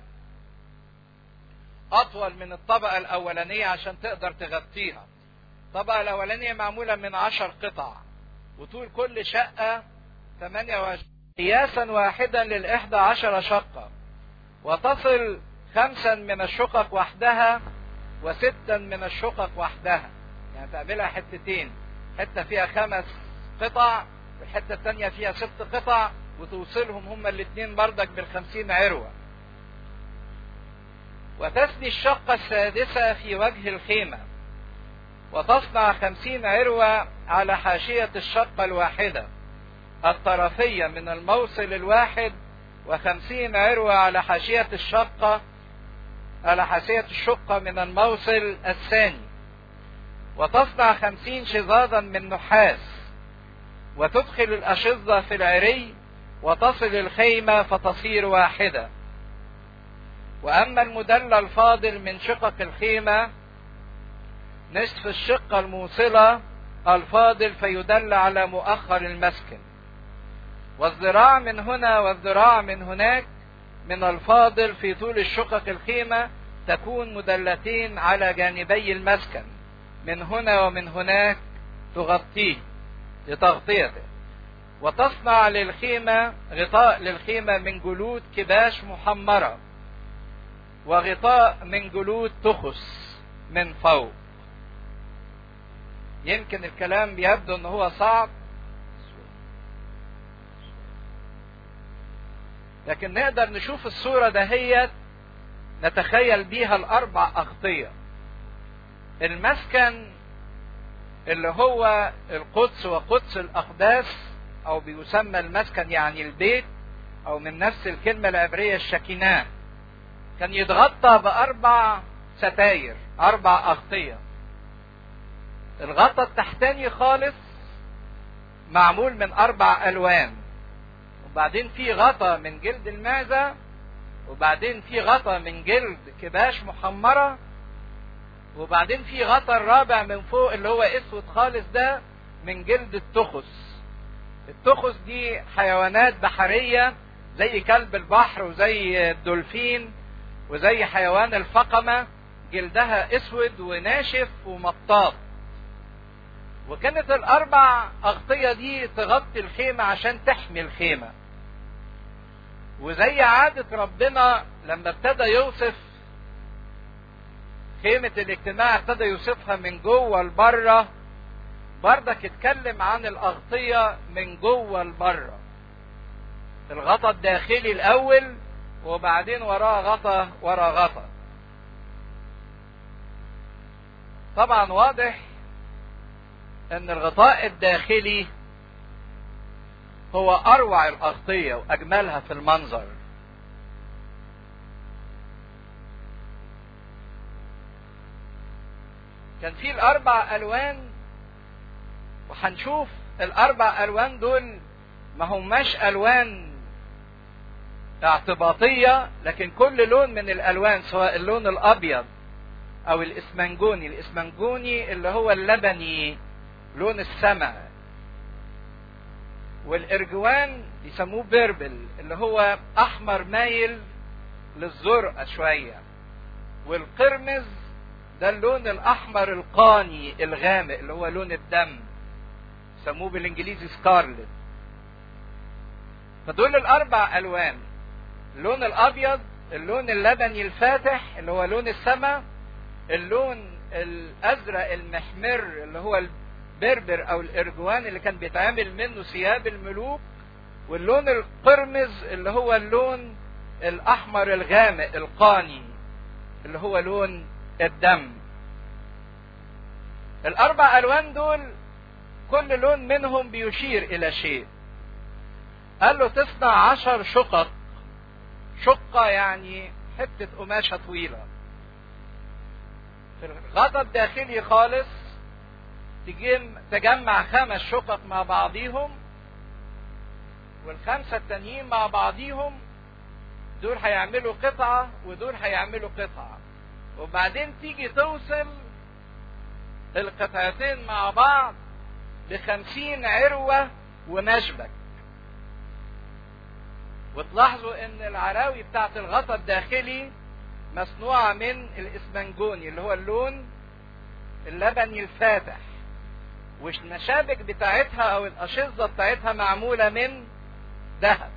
أطول من الطبقة الأولانية عشان تقدر تغطيها. الطبقة الأولانية معمولة من عشر قطع، وطول كل شقة ثمانية وعشرين، قياسا واحدا للإحدى عشر شقة. وتصل خمسا من الشقق وحدها وستا من الشقق وحدها، يعني تعملها حتتين، حتة فيها خمس قطع والحتة الثانية فيها ست قطع، وتوصلهم هما الاثنين بردك بالخمسين عروة. وتثني الشقة السادسة في وجه الخيمة، وتصنع خمسين عروة على حاشية الشقة الواحدة الطرفية من الموصل الواحد، وخمسين عروة على حاشية الشقة على حاشية الشقة من الموصل الثاني. وتصنع خمسين شظاظا من نحاس، وتدخل الأشظة في العري، وتصل الخيمة فتصير واحدة. وأما المدلى الفاضل من شقق الخيمة نصف الشقة الموصلة الفاضل فيدل على مؤخر المسكن، والذراع من هنا والذراع من هناك من الفاضل في طول الشقق الخيمة تكون مدلتين على جانبي المسكن من هنا ومن هناك تغطيه لتغطيته. وتصنع للخيمة غطاء للخيمة من جلود كباش محمرة، وغطاء من جلود تخس من فوق. يمكن الكلام بيبدو ان هو صعب، لكن نقدر نشوف الصورة دهيت نتخيل بيها الاربع اغطية. المسكن اللي هو القدس وقدس الاقداس، او بيسمى المسكن يعني البيت، او من نفس الكلمة العبرية الشكيناه، كان يتغطى باربع ستاير، اربع اغطية. الغطا التحتاني خالص معمول من اربع الوان، وبعدين في غطا من جلد المعزة، وبعدين في غطا من جلد كباش محمرة، وبعدين في غطا الرابع من فوق اللي هو اسود خالص ده من جلد التخس. التخس دي حيوانات بحرية زي كلب البحر وزي الدولفين وزي حيوان الفقمة، جلدها اسود وناشف ومطاط. وكانت الاربع اغطية دي تغطي الخيمة عشان تحمي الخيمة. وزي عادة ربنا لما ابتدى يوصف خيمة الاجتماع ابتدى يوصفها من جوه لبره، بردك اتكلم عن الاغطية من جوه لبره. الغطا الداخلي الاول، وبعدين وراه غطا ورا غطا. طبعا واضح ان الغطاء الداخلي هو اروع الاغطية واجملها في المنظر. كان في الاربع الوان، وهنشوف الاربع الوان دول ما هماش الوان اعتباطية، لكن كل لون من الالوان سواء اللون الابيض او الاسمنجوني، الاسمنجوني اللي هو اللبني لون السماء، والارجوان يسموه بيربل اللي هو احمر مايل للزرق شوية، والقرمز ده اللون الاحمر القاني الغامق اللي هو لون الدم، سموه بالانجليزي سكارلت. فدول الاربع الوان، اللون الابيض، اللون اللبني الفاتح اللي هو لون السماء، اللون الازرق المحمر اللي هو البربر او الارجوان اللي كان بيتعمل منه ثياب الملوك، واللون القرمز اللي هو اللون الاحمر الغامق القاني اللي هو لون الدم. الاربع الوان دول كل لون منهم بيشير الى شيء. قال له تصنع عشر شقق، شقة يعني حتة قماشة طويلة. في الغطاء الداخلي خالص تجمع خمس شقق مع بعضيهم، والخمسة التانيين مع بعضيهم دول هيعملوا قطعة ودول هيعملوا قطعة، وبعدين تيجي توصل القطعتين مع بعض بخمسين عروة ومشبك. وتلاحظوا ان العراوي بتاعت الغطاء الداخلي مصنوعة من الاسمنجوني اللي هو اللون اللبني الفاتح، والمشابك بتاعتها او الاشظة بتاعتها معمولة من ذهب.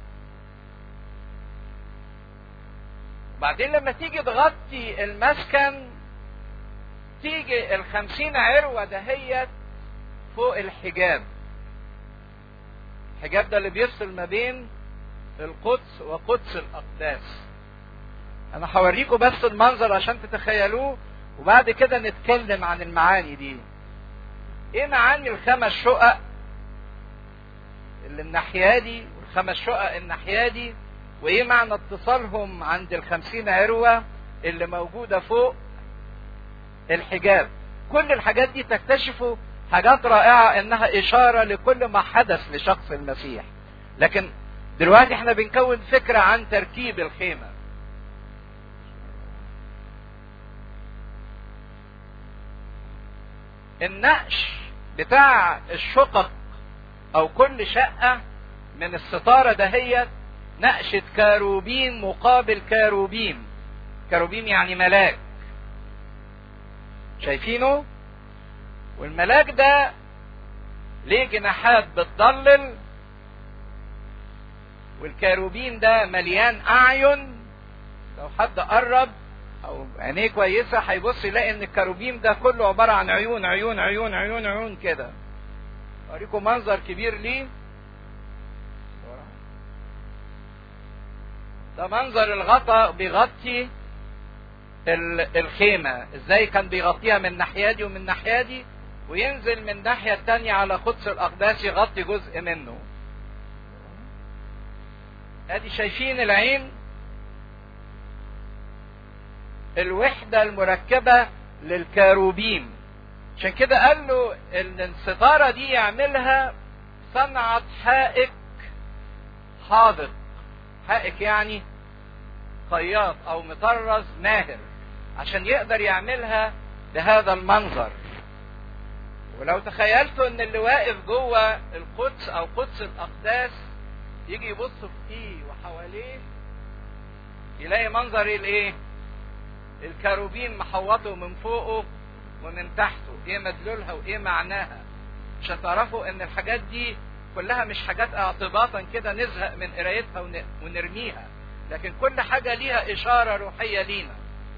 بعدين لما تيجي تغطي المسكن تيجي الخمسين عروة دهيت فوق الحجاب. الحجاب ده اللي بيفصل ما بين القدس وقدس الأقداس. أنا هوريكم بس المنظر عشان تتخيلوه، وبعد كده نتكلم عن المعاني دي. إيه معاني الخمس شقق اللي الناحية دي والخمس شقق الناحية دي، وإيه معنى اتصالهم عند الخمسين عروة اللي موجودة فوق الحجاب؟ كل الحاجات دي تكتشفوا حاجات رائعة إنها إشارة لكل ما حدث لشخص المسيح. لكن دلوقتي احنا بنكون فكرة عن تركيب الخيمة. النقش بتاع الشقق او كل شقة من الستارة دهيت نقشة كاروبين مقابل كاروبين. كاروبين يعني ملاك، شايفينه؟ والملاك ده ليه جناحات بتضلل، والكاروبين ده مليان اعين. لو حد قرب او عينيه كويسه هيبص يلاقي ان الكاروبين ده كله عباره عن عيون عيون عيون عيون عيون كده. اوريكم منظر كبير ليه. ده منظر الغطاء بيغطي الخيمه ازاي، كان بيغطيها من الناحيه دي ومن الناحيه دي، وينزل من الناحيه الثانيه على قدس الاقداس يغطي جزء منه. ادي شايفين العين، الوحدة المركبة للكاروبيم. عشان كده قال له ان الستارة دي يعملها صنعة حائك حاذق. حائك يعني خياط او مطرز ماهر عشان يقدر يعملها بهذا المنظر. ولو تخيلتوا ان اللي واقف جوه القدس او قدس الاقداس يجي يبص فيه وحواليه يلاقي منظر الايه؟ الكاروبين محوطه من فوقه ومن تحته. ايه مدلولها وايه معناها؟ عشان تعرفوا ان الحاجات دي كلها مش حاجات اعتباطا كده نزهق من قرايتها ونرميها، لكن كل حاجة ليها اشارة روحية لينا.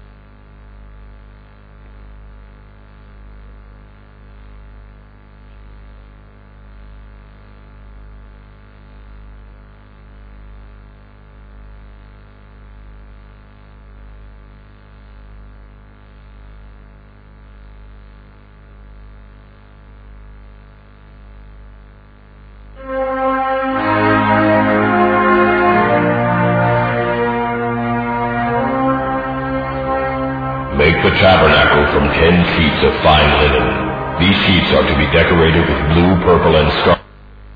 The tabernacle from ten sheets of fine linen. These sheets are to be decorated with blue, purple, and scarlet,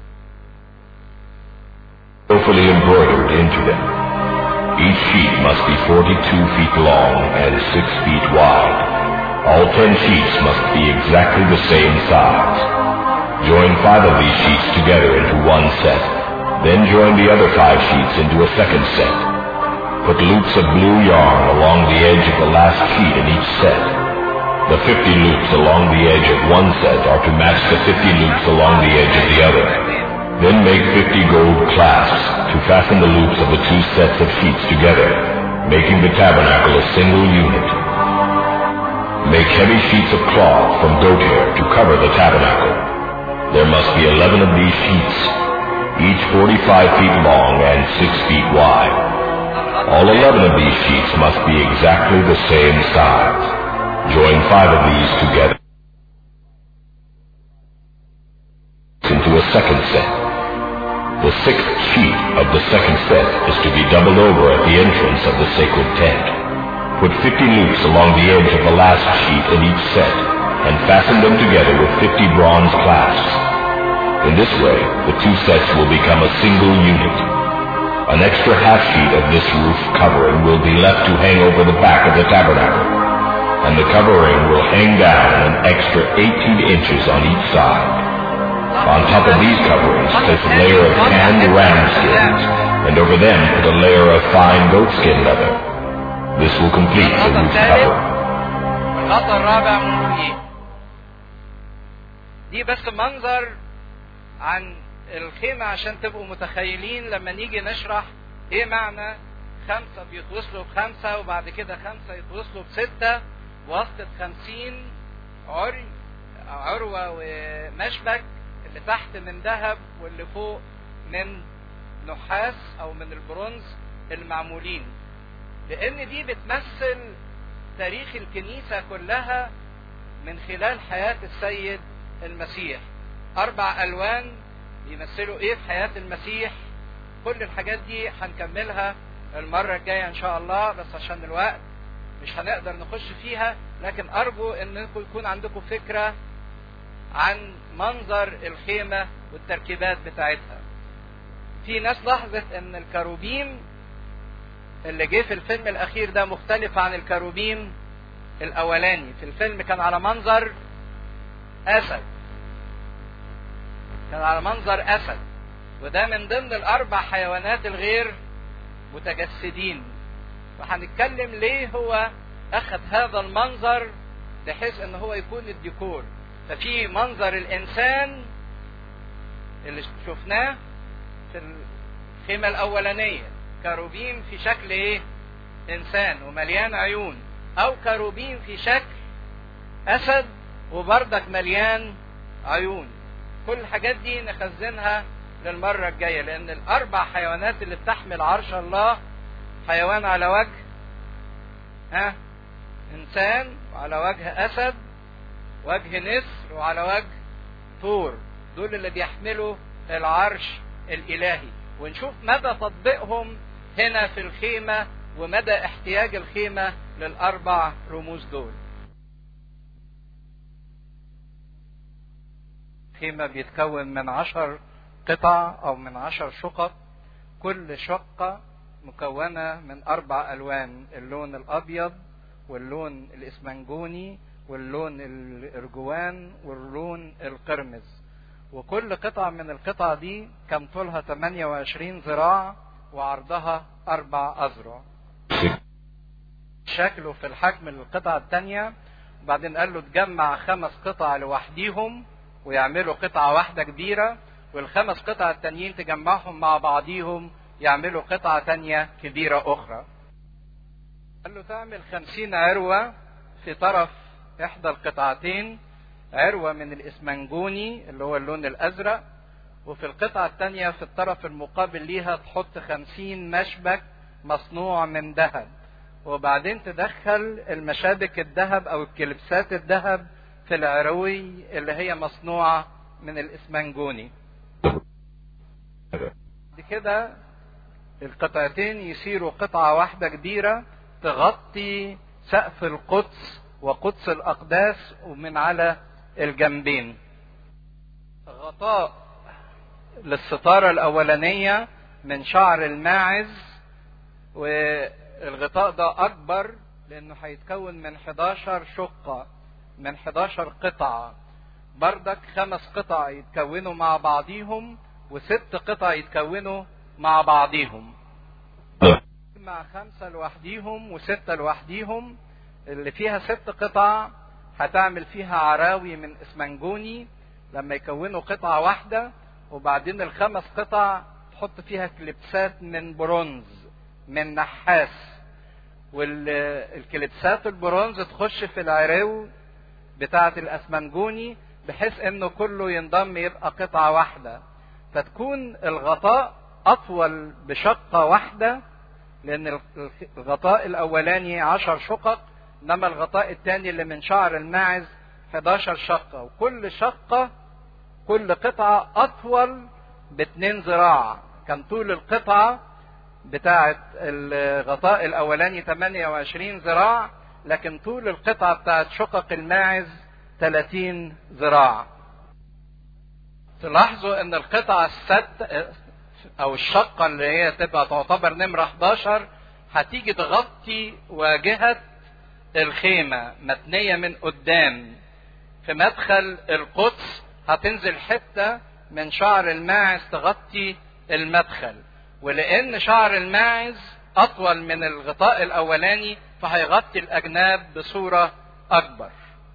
skillfully embroidered into them. Each sheet must be forty-two feet long and six feet wide. All ten sheets must be exactly the same size. Join five of these sheets together into one set. Then join the other five sheets into a second set. Put loops of blue yarn along the edge of the last sheet in each set. The fifty loops along the edge of one set are to match the fifty loops along the edge of the other. Then make fifty gold clasps to fasten the loops of the two sets of sheets together, making the tabernacle a single unit. Make heavy sheets of cloth from goat hair to cover the tabernacle. There must be eleven of these sheets, each forty-five feet long and six feet wide. All eleven of these sheets must be exactly the same size. Join five of these together into a second set. The sixth sheet of the second set is to be doubled over at the entrance of the sacred tent. Put fifty loops along the edge of the last sheet in each set, and fasten them together with fifty bronze clasps. In this way, the two sets will become a single unit. An extra half sheet of this roof covering will be left to hang over the back of the tabernacle, and the covering will hang down an extra eighteen inches on each side. On top of these coverings, place a layer of tanned ram skins, and over them put a layer of fine goat skin leather. This will complete the roof cover. الخط الرابع منفي. دي بس منظر عن الخيمة عشان تبقوا متخيلين لما نيجي نشرح ايه معنى خمسة بيتوصلوا بخمسة وبعد كده خمسة يتوصلوا بستة وسط خمسين عري عروة ومشبك اللي تحت من ذهب واللي فوق من نحاس او من البرونز المعمولين، لان دي بتمثل تاريخ الكنيسة كلها من خلال حياة السيد المسيح. اربع الوان بيمثلوا ايه في حياة المسيح. كل الحاجات دي هنكملها المرة الجاية ان شاء الله، بس عشان الوقت مش هنقدر نخش فيها، لكن ارجو انكم يكون عندكم فكرة عن منظر الخيمة والتركيبات بتاعتها. في ناس لاحظت ان الكروبيم اللي جه في الفيلم الاخير ده مختلف عن الكروبيم الاولاني. في الفيلم كان على منظر اسد، كان على منظر اسد، وده من ضمن الاربع حيوانات الغير متجسدين. وهنتكلم ليه هو اخذ هذا المنظر بحيث ان هو يكون الديكور. ففي منظر الانسان اللي شفناه في الخيمة الاولانية، كروبيم في شكل ايه؟ انسان ومليان عيون، او كروبيم في شكل اسد وبردك مليان عيون. كل الحاجات دي نخزنها للمرة الجاية، لان الاربع حيوانات اللي بتحمل عرش الله، حيوان على وجه ها انسان، وعلى وجه اسد، وجه نسر، وعلى وجه ثور، دول اللي بيحملوا العرش الالهي. ونشوف مدى تطبيقهم هنا في الخيمة ومدى احتياج الخيمة للاربع رموز دول. الخيمة بيتكون من عشر قطع او من عشر شقق، كل شقة مكونة من اربع الوان، اللون الابيض واللون الاسمنجوني واللون الارجوان واللون القرمز. وكل قطعة من القطع دي كان طولها ثمانية وعشرين ذراع وعرضها اربع اذرع. شكله في الحجم للقطعة الثانية. وبعدين قال له تجمع خمس قطع لوحديهم ويعملوا قطعة واحدة كبيرة، والخمس قطع التانيين تجمعهم مع بعضيهم يعملوا قطعة تانية كبيرة اخرى. قال له تعمل خمسين عروة في طرف احدى القطعتين، عروة من الاسمنجوني اللي هو اللون الازرق، وفي القطعة التانية في الطرف المقابل ليها تحط خمسين مشبك مصنوع من ذهب، وبعدين تدخل المشابك الذهب او الكلبسات الذهب في العروي اللي هي مصنوعة من الاسمنجوني. دي كده القطعتين يصيروا قطعة واحدة كبيرة تغطي سقف القدس وقدس الأقداس ومن على الجنبين. غطاء للستارة الأولانية من شعر الماعز، والغطاء ده أكبر لأنه هيتكون من حداشر شقة، من حداشر قطعة. بردك خمس قطع يتكونوا مع بعضيهم وست قطع يتكونوا مع بعضيهم. مع خمسة لوحديهم وستة لوحديهم. اللي فيها ست قطع هتعمل فيها عراوي من اسمنجوني لما يكونوا قطعة واحدة، وبعدين الخمس قطع تحط فيها كليبسات من برونز من نحاس، والكليبسات البرونز تخش في العراو بتاعة الاسمنجوني بحيث انه كله ينضم يبقى قطعة واحدة، فتكون الغطاء اطول بشقة واحدة، لان الغطاء الاولاني عشر شقق، انما الغطاء الثاني اللي من شعر الماعز حداشر شقة، وكل شقة كل قطعة اطول باتنين ذراع. كان طول القطعة بتاعة الغطاء الاولاني ثمانية وعشرين ذراع، لكن طول القطعة بتاعة شقق الماعز ثلاثين ذراع. تلاحظوا ان القطعة الست او الشقة اللي هي تبقى تعتبر نمرة حداشر هتيجي تغطي واجهة الخيمة متنية من قدام في مدخل القدس، هتنزل حتة من شعر الماعز تغطي المدخل، ولان شعر الماعز اطول من الغطاء الاولاني فهيغطي الاجناب بصورة اكبر.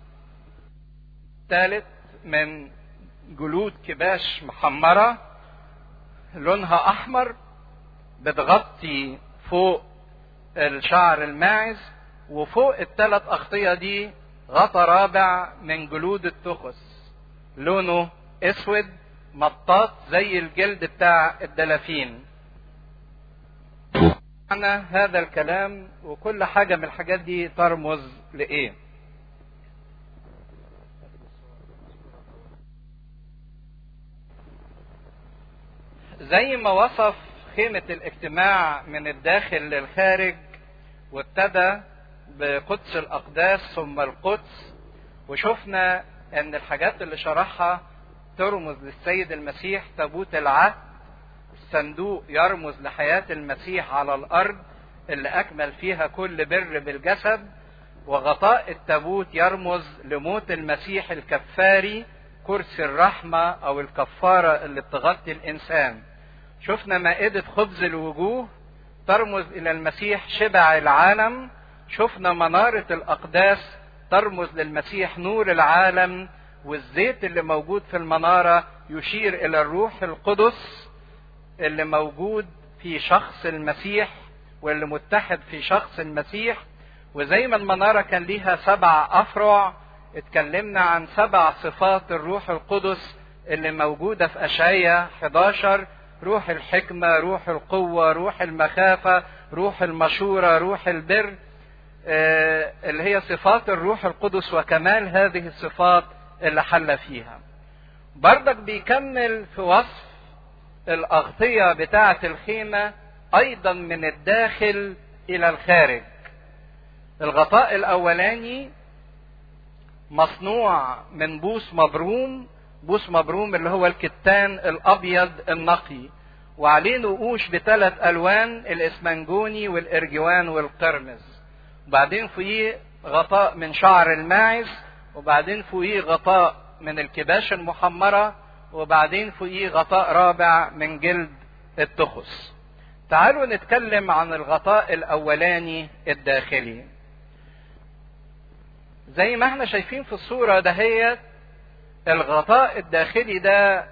ثالث من جلود كباش محمرة لونها احمر بتغطي فوق الشعر الماعز، وفوق الثلاث اغطية دي غطا رابع من جلود التخس لونه اسود مطاط زي الجلد بتاع الدلافين. معنى هذا الكلام وكل حاجة من الحاجات دي ترمز لإيه؟ زي ما وصف خيمة الاجتماع من الداخل للخارج، وابتدى بقدس الأقداس ثم القدس، وشفنا ان الحاجات اللي شرحها ترمز للسيد المسيح. تابوت العهد الصندوق يرمز لحياة المسيح على الأرض اللي أكمل فيها كل بر بالجسد، وغطاء التابوت يرمز لموت المسيح الكفاري كرسي الرحمة أو الكفارة اللي بتغطي الإنسان. شفنا مائدة خبز الوجوه ترمز إلى المسيح شبع العالم. شفنا منارة الأقداس ترمز للمسيح نور العالم، والزيت اللي موجود في المنارة يشير إلى الروح القدس اللي موجود في شخص المسيح واللي متحد في شخص المسيح. وزي ما المنارة كان ليها سبع أفرع، اتكلمنا عن سبع صفات الروح القدس اللي موجودة في أشعياء حداشر: روح الحكمة، روح القوة، روح المخافة، روح المشورة، روح البر، آه اللي هي صفات الروح القدس وكمال هذه الصفات اللي حل فيها. بردك بيكمل في وصف الأغطية بتاعة الخيمة أيضا من الداخل إلى الخارج. الغطاء الأولاني مصنوع من بوس مبروم، بوس مبروم اللي هو الكتان الأبيض النقي، وعليه نقوش بثلاث ألوان: الإسمنجوني والإرجوان والقرمز. وبعدين فوقيه غطاء من شعر الماعز، وبعدين فوقيه غطاء من الكباش المحمرة، وبعدين فوقيه غطاء رابع من جلد التخس. تعالوا نتكلم عن الغطاء الأولاني الداخلي. زي ما احنا شايفين في الصورة دهيت، الغطاء الداخلي ده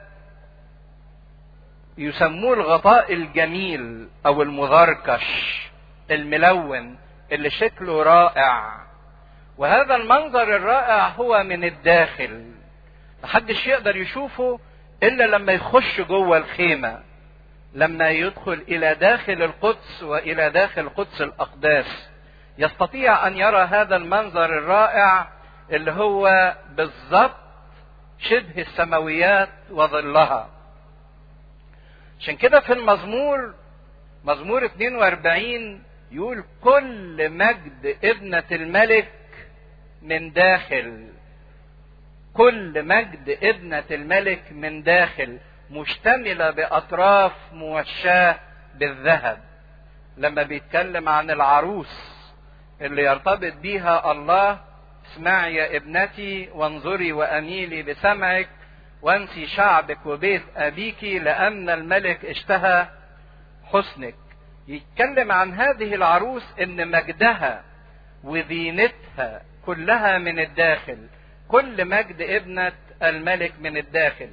يسموه الغطاء الجميل او المذركش الملون اللي شكله رائع. وهذا المنظر الرائع هو من الداخل، محدش يقدر يشوفه الا لما يخش جوه الخيمة، لما يدخل الى داخل القدس والى داخل قدس الاقداس يستطيع ان يرى هذا المنظر الرائع اللي هو بالضبط شبه السماويات وظلها. عشان كده في المزمور مزمور اثنين واربعين يقول: كل مجد ابنة الملك من داخل، كل مجد ابنة الملك من داخل، مشتملة بأطراف موشاة بالذهب. لما بيتكلم عن العروس اللي يرتبط بيها الله: اسمعي يا ابنتي وانظري وأميلي بسمعك وانسي شعبك وبيت أبيك، لأن الملك اشتهى حسنك. يتكلم عن هذه العروس ان مجدها وزينتها كلها من الداخل، كل مجد ابنة الملك من الداخل.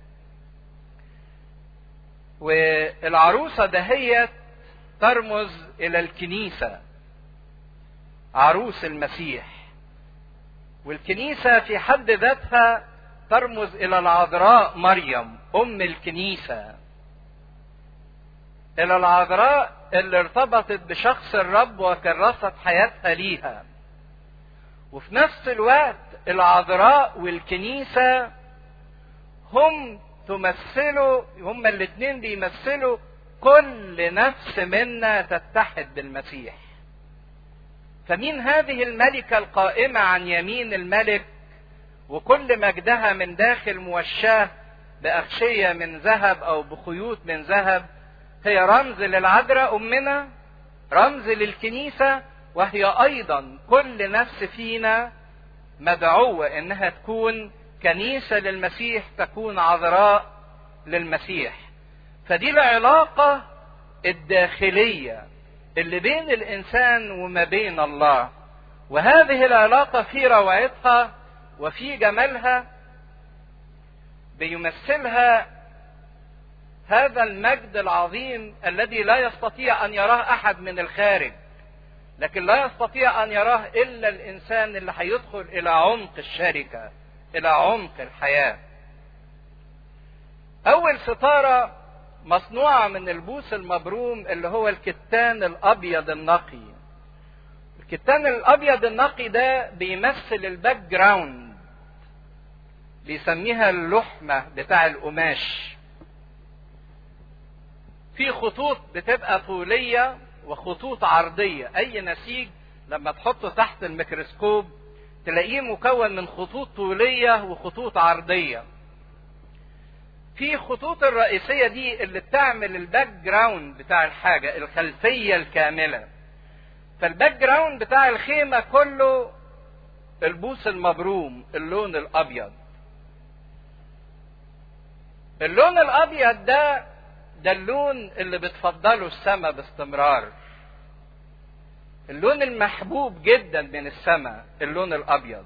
والعروسة دهيت ترمز الى الكنيسة، عروس المسيح. والكنيسة في حد ذاتها ترمز الى العذراء مريم ام الكنيسة، الى العذراء اللي ارتبطت بشخص الرب وكرست حياتها ليها. وفي نفس الوقت العذراء والكنيسة هم تمثلوا، هم الاثنين بيمثلوا كل نفس منا تتحد بالمسيح. فمين هذه الملكة القائمة عن يمين الملك وكل مجدها من داخل موشاه بأغشية من ذهب أو بخيوط من ذهب؟ هي رمز للعذراء أمنا، رمز للكنيسة، وهي أيضا كل نفس فينا مدعوة إنها تكون كنيسة للمسيح، تكون عذراء للمسيح. فدي العلاقة الداخلية اللي بين الإنسان وما بين الله. وهذه العلاقة في روعتها وفي جمالها بيمثلها هذا المجد العظيم الذي لا يستطيع أن يراه أحد من الخارج، لكن لا يستطيع أن يراه إلا الإنسان اللي هيدخل إلى عمق الشركة، إلى عمق الحياة. أول ستارة مصنوعة من البوس المبروم اللي هو الكتان الأبيض النقي. الكتان الأبيض النقي ده بيمثل الباك جراوند، بيسميها اللحمة بتاع القماش. في خطوط بتبقى طولية وخطوط عرضية. أي نسيج لما تحطه تحت الميكروسكوب تلاقيه مكون من خطوط طولية وخطوط عرضية. في خطوط الرئيسية دي اللي بتعمل الباك جراوند بتاع الحاجة، الخلفية الكاملة. فالباك جراوند بتاع الخيمة كله البوس المبروم، اللون الأبيض. اللون الأبيض ده ده اللون اللي بتفضله السماء باستمرار، اللون المحبوب جدا من السماء، اللون الأبيض.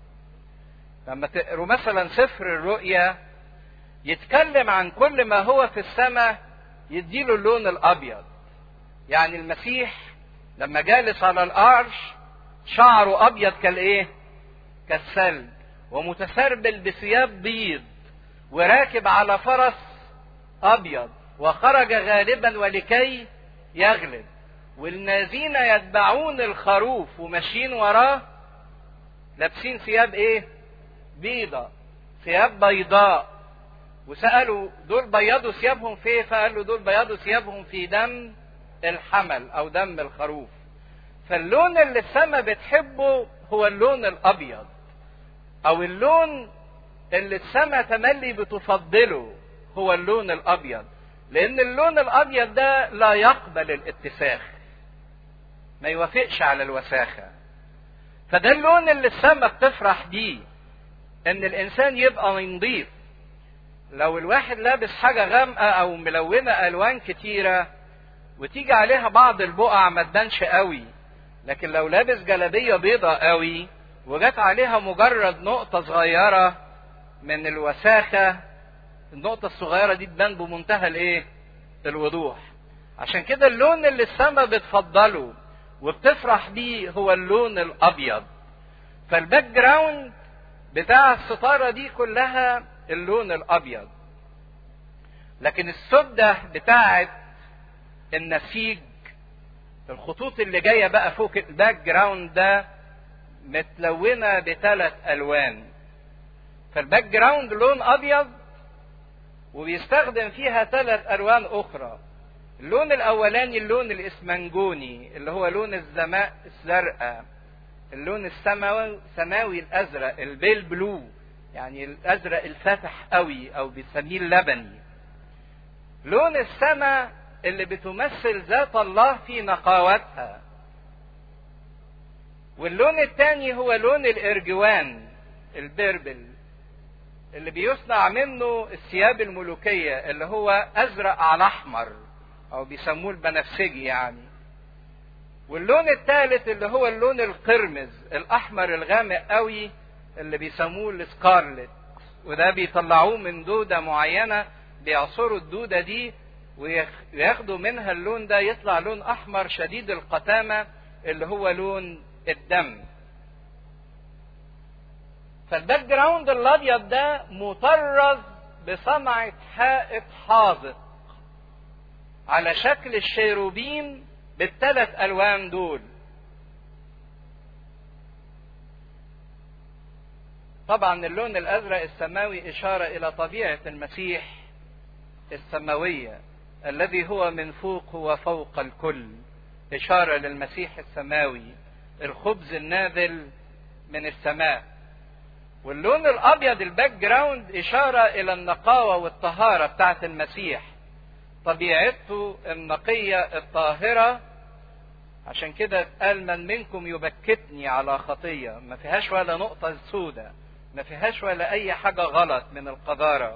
لما تقروا مثلا سفر الرؤيا يتكلم عن كل ما هو في السماء يديله اللون الأبيض. يعني المسيح لما جالس على العرش شعره أبيض كالإيه؟ كالثلج، ومتسربل بثياب بيض، وراكب على فرس أبيض، وخرج غالبا ولكي يغلب. والنازين يتبعون الخروف وماشيين وراه لابسين ثياب ايه؟ بيضة، ثياب بيضاء. وسألوا دول بيضوا ثيابهم في ايه؟ فقالوا دول بيضوا ثيابهم في دم الحمل او دم الخروف. فاللون اللي السماء بتحبه هو اللون الابيض، او اللون اللي السماء تملي بتفضله هو اللون الابيض، لان اللون الابيض ده لا يقبل الاتساخ، ما يوافقش على الوساخة. فده اللون اللي السماء بتفرح بيه، ان الانسان يبقى نظيف. لو الواحد لابس حاجة غامقة او ملونة الوان كتيرة وتيجي عليها بعض البقع ما تبانش قوي، لكن لو لابس جلابية بيضة قوي وجات عليها مجرد نقطة صغيرة من الوساخة، النقطة الصغيرة دي تبان بمنتهى الايه؟ الوضوح. عشان كده اللون اللي السماء بتفضله وبتفرح بيه هو اللون الابيض. فالباك جراوند بتاع الستارة دي كلها اللون الابيض. لكن السدة بتاعت النسيج، الخطوط اللي جاية بقى فوق الباك جراوند ده متلونة بثلاث الوان. فالباك جراوند لون ابيض وبيستخدم فيها ثلاث الوان اخرى. اللون الاولاني اللون الاسمنجوني اللي هو لون السماء الزرقاء، اللون السماوي سماوي الازرق البيل بلو، يعني الازرق الفاتح قوي او بيسميه اللبني. لون السماء اللي بتمثل ذات الله في نقاوتها. واللون الثاني هو لون الارجوان البربل اللي بيصنع منه الثياب الملوكية اللي هو ازرق على احمر، او بيسموه البنفسجي يعني. واللون الثالث اللي هو اللون القرمز الاحمر الغامق قوي اللي بيسموه السكارلت، وده بيطلعوه من دودة معينة، بيعصروا الدودة دي وياخدوا منها اللون ده يطلع لون احمر شديد القتامة اللي هو لون الدم. فالباك جراوند الابيض ده مطرز بصنعة حائط حاذق على شكل الشيروبيم بالثلاث الوان دول. طبعا اللون الازرق السماوي اشارة الى طبيعة المسيح السماوية الذي هو من فوق هو فوق الكل، اشارة للمسيح السماوي الخبز النازل من السماء. واللون الابيض الباك جراوند اشارة الى النقاوة والطهارة بتاعت المسيح، طبيعته النقية الطاهرة. عشان كده قال من منكم يبكتني على خطية، ما فيهاش ولا نقطة سودة، ما فيهاش ولا اي حاجة غلط من القذارة.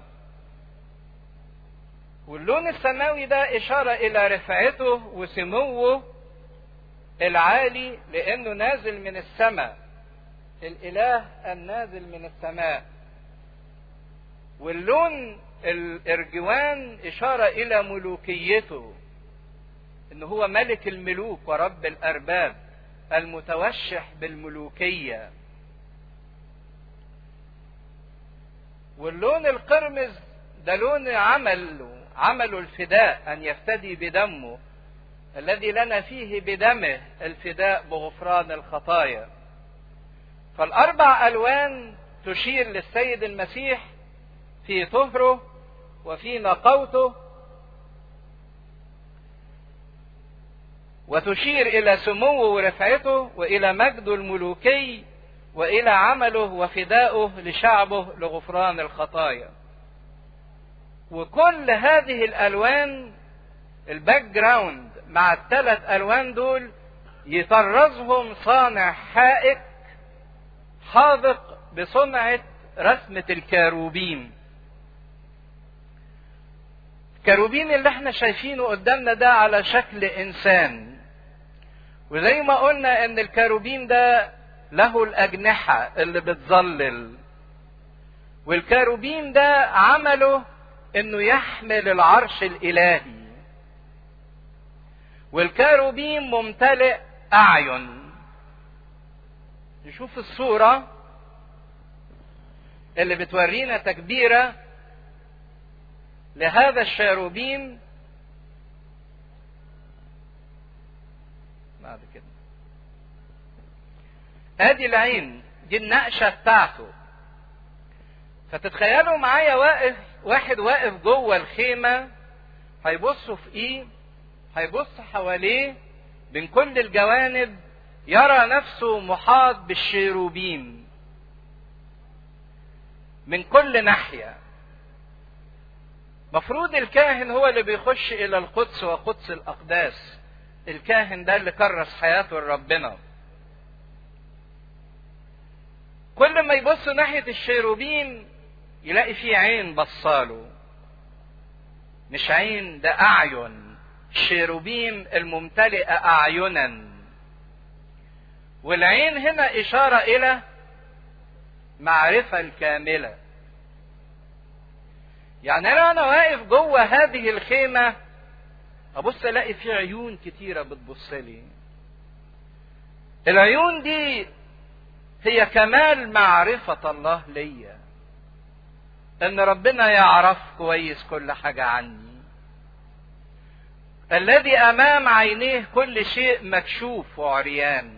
واللون السماوي ده اشارة الى رفعته وسموه العالي لانه نازل من السماء، الاله النازل من السماء. واللون الارجوان اشارة الى ملوكيته، ان هو ملك الملوك ورب الارباب المتوشح بالملوكية. واللون القرمز ده لون عمله عمله الفداء، ان يفتدي بدمه الذي لنا فيه بدمه الفداء بغفران الخطايا. فالاربع الوان تشير للسيد المسيح في طهره وفي نقاوته، وتشير الى سموه ورفعته والى مجده الملوكي والى عمله وفدائه لشعبه لغفران الخطايا. وكل هذه الالوان الباك جراوند مع الثلاث الوان دول يطرزهم صانع حائط حاذق بصنعة رسمة الكاروبين. الكاروبين اللي احنا شايفينه قدامنا ده على شكل انسان، وزي ما قلنا ان الكاروبين ده له الاجنحة اللي بتظلل، والكاروبين ده عمله انه يحمل العرش الالهي. والكاروبين ممتلئ اعين. نشوف الصورة اللي بتورينا تكبيرة لهذا الشاروبيم بعد كده. ادي العين دي النقشة بتاعته. فتتخيلوا معايا واقف واحد واقف جوه الخيمة، هيبصوا في ايه؟ هيبص حواليه من كل الجوانب، يرى نفسه محاط بالشيروبيم من كل ناحية. مفروض الكاهن هو اللي بيخش الى القدس وقدس الاقداس، الكاهن ده اللي كرس حياته لربنا. كل ما يبص ناحية الشيروبيم يلاقي فيه عين بصاله، مش عين ده اعين، الشيروبيم الممتلئة اعينا. والعين هنا اشارة الى معرفة الكاملة. يعني انا انا واقف جوه هذه الخيمة ابص الاقي في عيون كتيرة بتبص لي. العيون دي هي كمال معرفة الله ليا، ان ربنا يعرف كويس كل حاجة عني، الذي امام عينيه كل شيء مكشوف وعريان،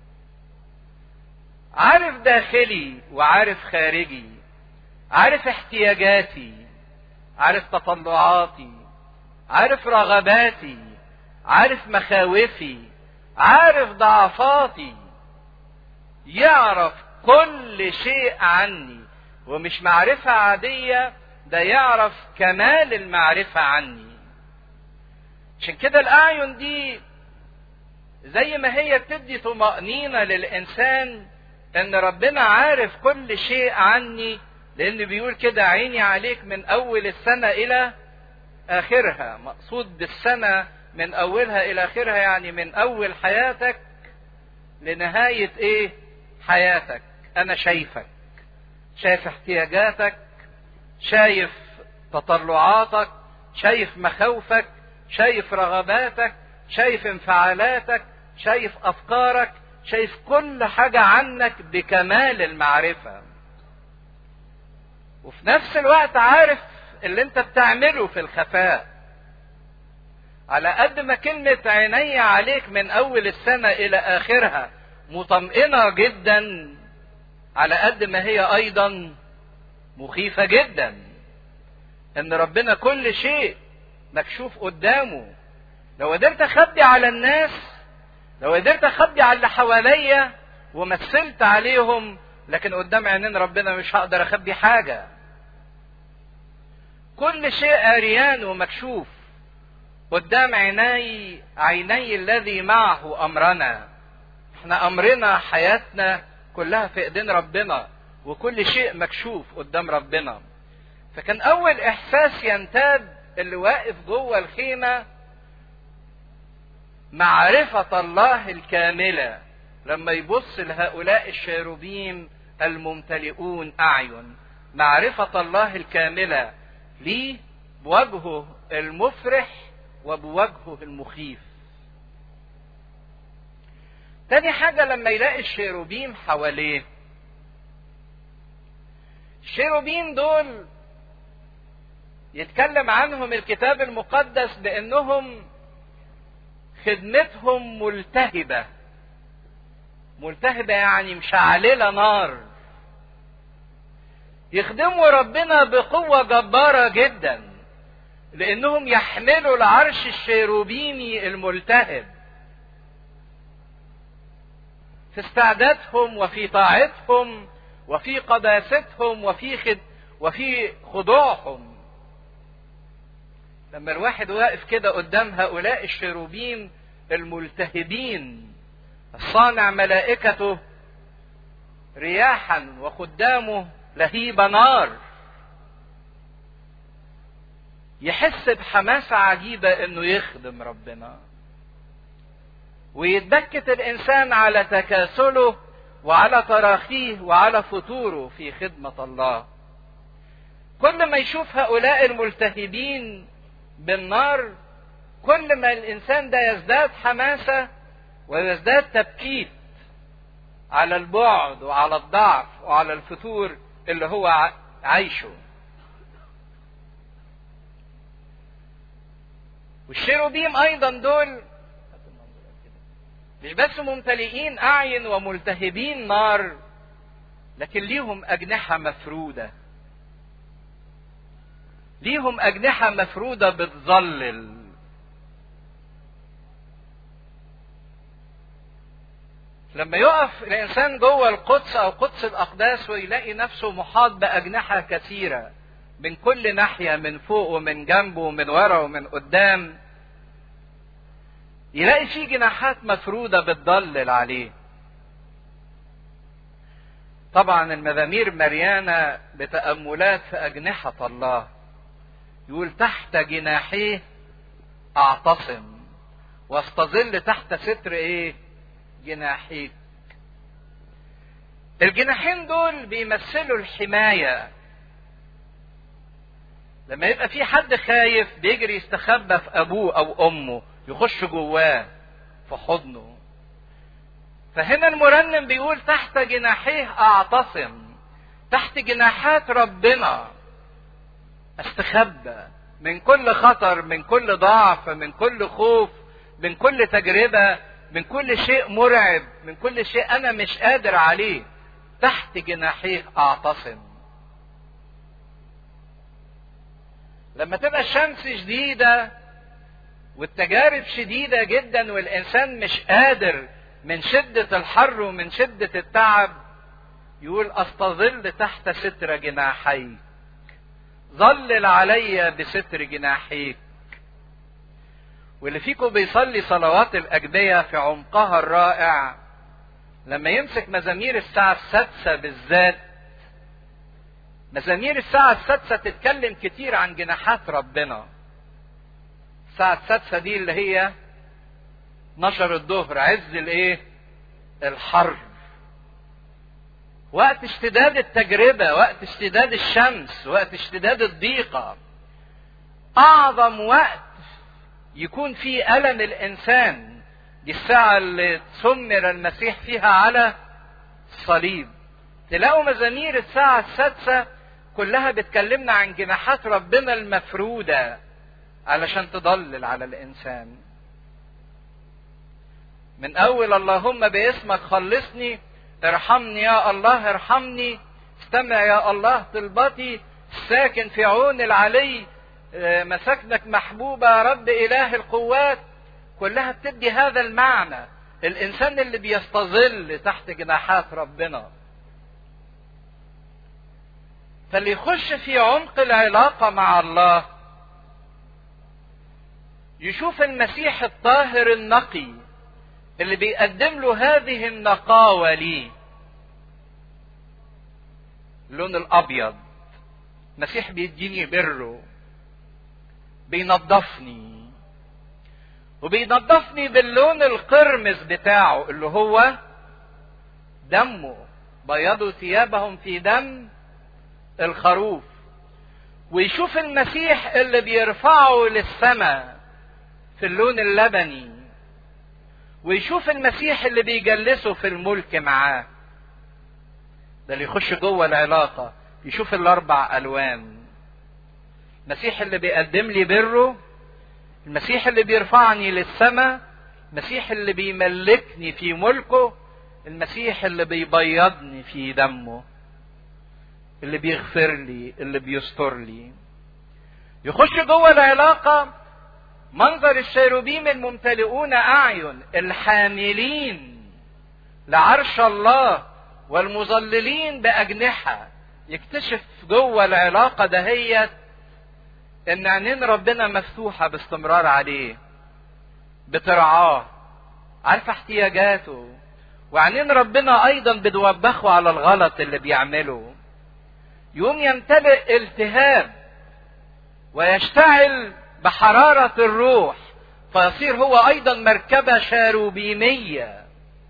عارف داخلي وعارف خارجي، عارف احتياجاتي، عارف تطلعاتي، عارف رغباتي، عارف مخاوفي، عارف ضعفاتي، يعرف كل شيء عني. ومش معرفة عادية، ده يعرف كمال المعرفة عني. عشان كده الأعين دي زي ما هي بتدي طمأنينة للإنسان ان ربنا عارف كل شيء عني، لان بيقول كده عيني عليك من اول السنة الى آخرها. مقصود بالسنة من أولها إلى آخرها يعني من أول حياتك لنهاية إيه؟ حياتك. أنا شايفك، شايف احتياجاتك، شايف تطلعاتك، شايف مخاوفك، شايف رغباتك، شايف انفعالاتك، شايف أفكارك، شايف كل حاجة عنك بكمال المعرفة. وفي نفس الوقت عارف اللي انت بتعمله في الخفاء. على قد ما كلمة عيني عليك من أول السنة إلى آخرها مطمئنة جدا، على قد ما هي أيضا مخيفة جدا. إن ربنا كل شيء مكشوف قدامه. لو قدرت أخبي على الناس، لو قدرت أخبي على اللي حواليا ومثلت عليهم، لكن قدام عينين ربنا مش هقدر أخبي حاجة. كل شيء عريان ومكشوف قدام عيني عيني الذي معه أمرنا. احنا أمرنا حياتنا كلها في ايدين ربنا، وكل شيء مكشوف قدام ربنا. فكان أول إحساس ينتاب اللي واقف جوه الخيمة معرفة الله الكاملة، لما يبص لهؤلاء الشيروبيم الممتلئون أعين. معرفة الله الكاملة ليه بوجهه المفرح وبوجهه المخيف. تاني حاجة لما يلاقي الشيروبيم حواليه، الشيروبيم دول يتكلم عنهم الكتاب المقدس بأنهم خدمتهم ملتهبة. ملتهبة يعني مشعللة نار. يخدموا ربنا بقوة جبارة جدا، لأنهم يحملوا العرش الشيروبيمي الملتهب في استعدادهم وفي طاعتهم وفي قداستهم وفي خد وفي خضوعهم. لما الواحد واقف كده قدام هؤلاء الشيروبيم الملتهبين، الصانع ملائكته رياحا وخدامه لهيب نار، يحس بحماسة عجيبة انه يخدم ربنا. ويتبكت الانسان على تكاسله وعلى تراخيه وعلى فتوره في خدمة الله. كل ما يشوف هؤلاء الملتهبين بالنار، كل ما الانسان ده يزداد حماسة ويزداد تبكيت على البعد وعلى الضعف وعلى الفتور اللي هو عايشه. والشيروبيم ايضا دول مش بس ممتلئين اعين وملتهبين نار، لكن ليهم اجنحة مفرودة. ليهم اجنحة مفرودة بتظلل. لما يقف الانسان جوه القدس او قدس الاقداس ويلاقي نفسه محاط باجنحة كثيرة من كل ناحية، من فوق ومن جنبه ومن ورا ومن قدام، يلاقي فيه جناحات مفرودة بتضلل عليه. طبعا المزامير مليانة بتأملات في أجنحة الله. يقول تحت جناحيه أعتصم واستظل تحت ستر إيه؟ جناحيك. الجناحين دول بيمثلوا الحماية. لما يبقى في حد خايف بيجري يستخبى في أبوه أو أمه، يخش جواه في حضنه. فهنا المرنم بيقول تحت جناحيه أعتصم. تحت جناحات ربنا استخبى من كل خطر، من كل ضعف، من كل خوف، من كل تجربة، من كل شيء مرعب، من كل شيء أنا مش قادر عليه. تحت جناحيه أعتصم. لما تبقى الشمس شديدة والتجارب شديدة جدا والإنسان مش قادر من شدة الحر ومن شدة التعب، يقول أستظل تحت ستر جناحيك. ظلل علي بستر جناحيك. واللي فيكم بيصلي صلوات الأجبية في عمقها الرائع، لما يمسك مزامير الساعة السادسة بالذات، مزامير الساعة السادسة تتكلم كتير عن جناحات ربنا. الساعة السادسة دي اللي هي اتناشر الظهر، عز الايه؟ الحر، وقت اشتداد التجربة، وقت اشتداد الشمس، وقت اشتداد الضيقة، اعظم وقت يكون فيه ألم الانسان. دي الساعة اللي سمر المسيح فيها على الصليب. تلاقوا مزامير الساعة السادسة كلها بتكلمنا عن جناحات ربنا المفرودة علشان تضلل على الانسان. من اول اللهم باسمك خلصني، ارحمني يا الله ارحمني، استمع يا الله طلبتي، الساكن في عون العلي، مساكنك محبوبة يا رب اله القوات، كلها بتدي هذا المعنى، الانسان اللي بيستظل تحت جناحات ربنا. فاللي يخش في عمق العلاقة مع الله يشوف المسيح الطاهر النقي اللي بيقدم له هذه النقاوة ليه. اللون الابيض، المسيح بيديني بره، بينظفني، وبينظفني باللون القرمز بتاعه اللي هو دمه، بيضوا ثيابهم في دم الخروف. ويشوف المسيح اللي بيرفعه للسماء في اللون اللبني، ويشوف المسيح اللي بيجلسه في الملك معاه. ده اللي يخش جوه العلاقة يشوف الاربع الوان، المسيح اللي بيقدم لي بره، المسيح اللي بيرفعني للسماء، المسيح اللي بيملكني في ملكه، المسيح اللي بيبيضني في دمه، اللي بيغفر لي، اللي بيستر لي. يخش جوه العلاقة منظر الشيروبيم الممتلئون أعين الحاملين لعرش الله والمظللين بأجنحة. يكتشف جوه العلاقة دهيت ان عينين ربنا مفتوحة باستمرار عليه، بترعاه، عارفة احتياجاته، وعينين ربنا ايضا بتوبخه على الغلط اللي بيعمله. يوم يمتلئ التهاب ويشتعل بحرارة الروح، فيصير هو ايضا مركبة شاروبيمية.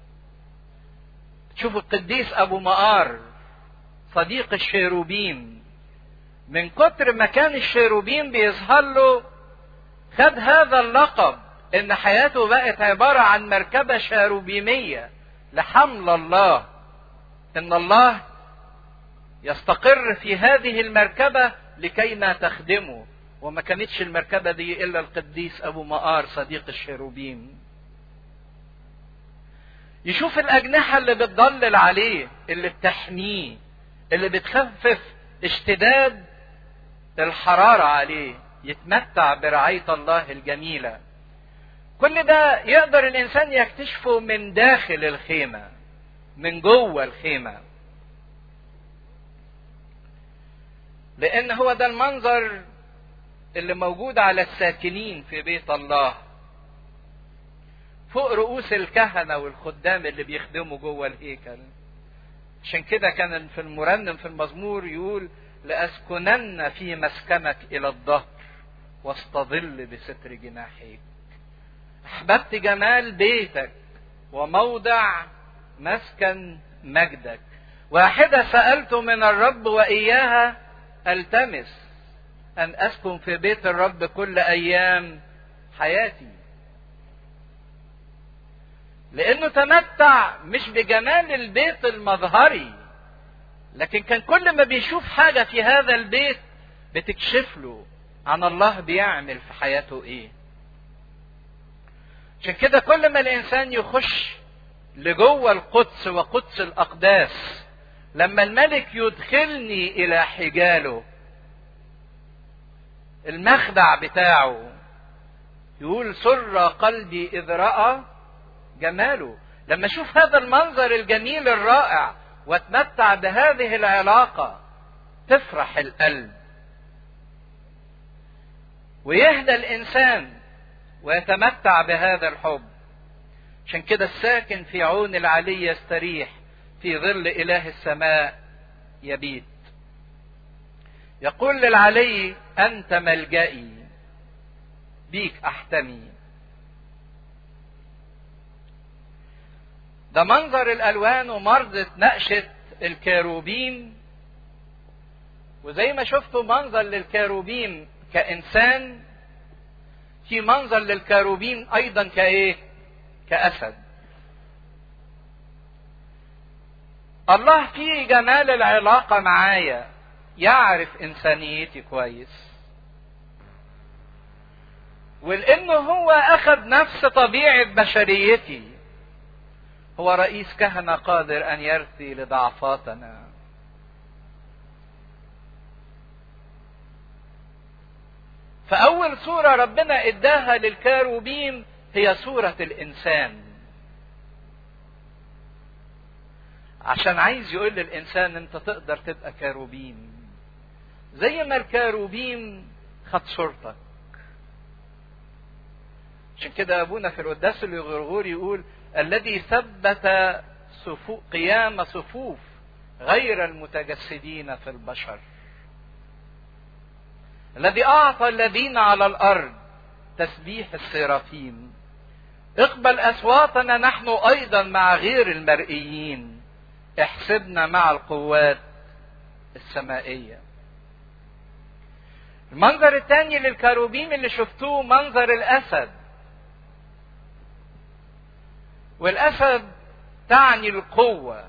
تشوفوا القديس ابو مقار صديق الشيروبيم، من كتر ما كان الشيروبيم بيظهر له خد هذا اللقب، ان حياته بقت عبارة عن مركبة شاروبيمية لحمل الله، ان الله يستقر في هذه المركبة لكي ما تخدمه. وما كانتش المركبة دي الا القديس ابو مقار صديق الشيروبيم. يشوف الاجنحة اللي بتضلل عليه، اللي بتحميه، اللي بتخفف اشتداد الحرارة عليه، يتمتع برعاية الله الجميلة. كل ده يقدر الانسان يكتشفه من داخل الخيمة، من جوه الخيمة، لان هو ده المنظر اللي موجود على الساكنين في بيت الله، فوق رؤوس الكهنة والخدام اللي بيخدموا جوه الهيكل. عشان كده كان في المرنم في المزمور يقول لأسكنن في مسكنك إلى الظهر واستظل بستر جناحيك. أحببت جمال بيتك وموضع مسكن مجدك، واحدة سألت من الرب وإياها ألتمس، أن أسكن في بيت الرب كل أيام حياتي. لأنه تمتع مش بجمال البيت المظهري، لكن كان كل ما بيشوف حاجة في هذا البيت بتكشف له عن الله بيعمل في حياته ايه. عشان كده كل ما الانسان يخش لجوه القدس وقدس الاقداس، لما الملك يدخلني الى حجاله، المخدع بتاعه، يقول سر قلبي اذ رأى جماله. لما اشوف هذا المنظر الجميل الرائع واتمتع بهذه العلاقة تفرح القلب ويهدى الانسان ويتمتع بهذا الحب. عشان كده الساكن في عون العلي يستريح، في ظل اله السماء يبيت. يقول للعلي انت ملجئي. بيك احتمي. ده منظر الالوان ومرضة نقشة الكاروبيم. وزي ما شفتوا منظر للكاروبيم كإنسان، في منظر للكاروبيم ايضا كايه؟ كأسد. الله في جمال العلاقة معايا يعرف انسانيتي كويس، ولانه هو اخذ نفس طبيعة بشريتي، هو رئيس كهنة قادر ان يرثي لضعفاتنا. فاول صورة ربنا اداها للكاروبيم هي صورة الانسان، عشان عايز يقول للانسان انت تقدر تبقى كاروبيم زي ما الكاروبيم خد صورتك. عشان كده ابونا في القداس الغرغوري يقول الذي ثبت صفوف قيام صفوف غير المتجسدين في البشر، الذي اعطى الذين على الارض تسبيح السرافيم، اقبل اصواتنا نحن ايضا مع غير المرئيين، احسبنا مع القوات السمائية. المنظر الثاني للكاروبيم اللي شفتوه منظر الاسد، والاسد تعني القوة،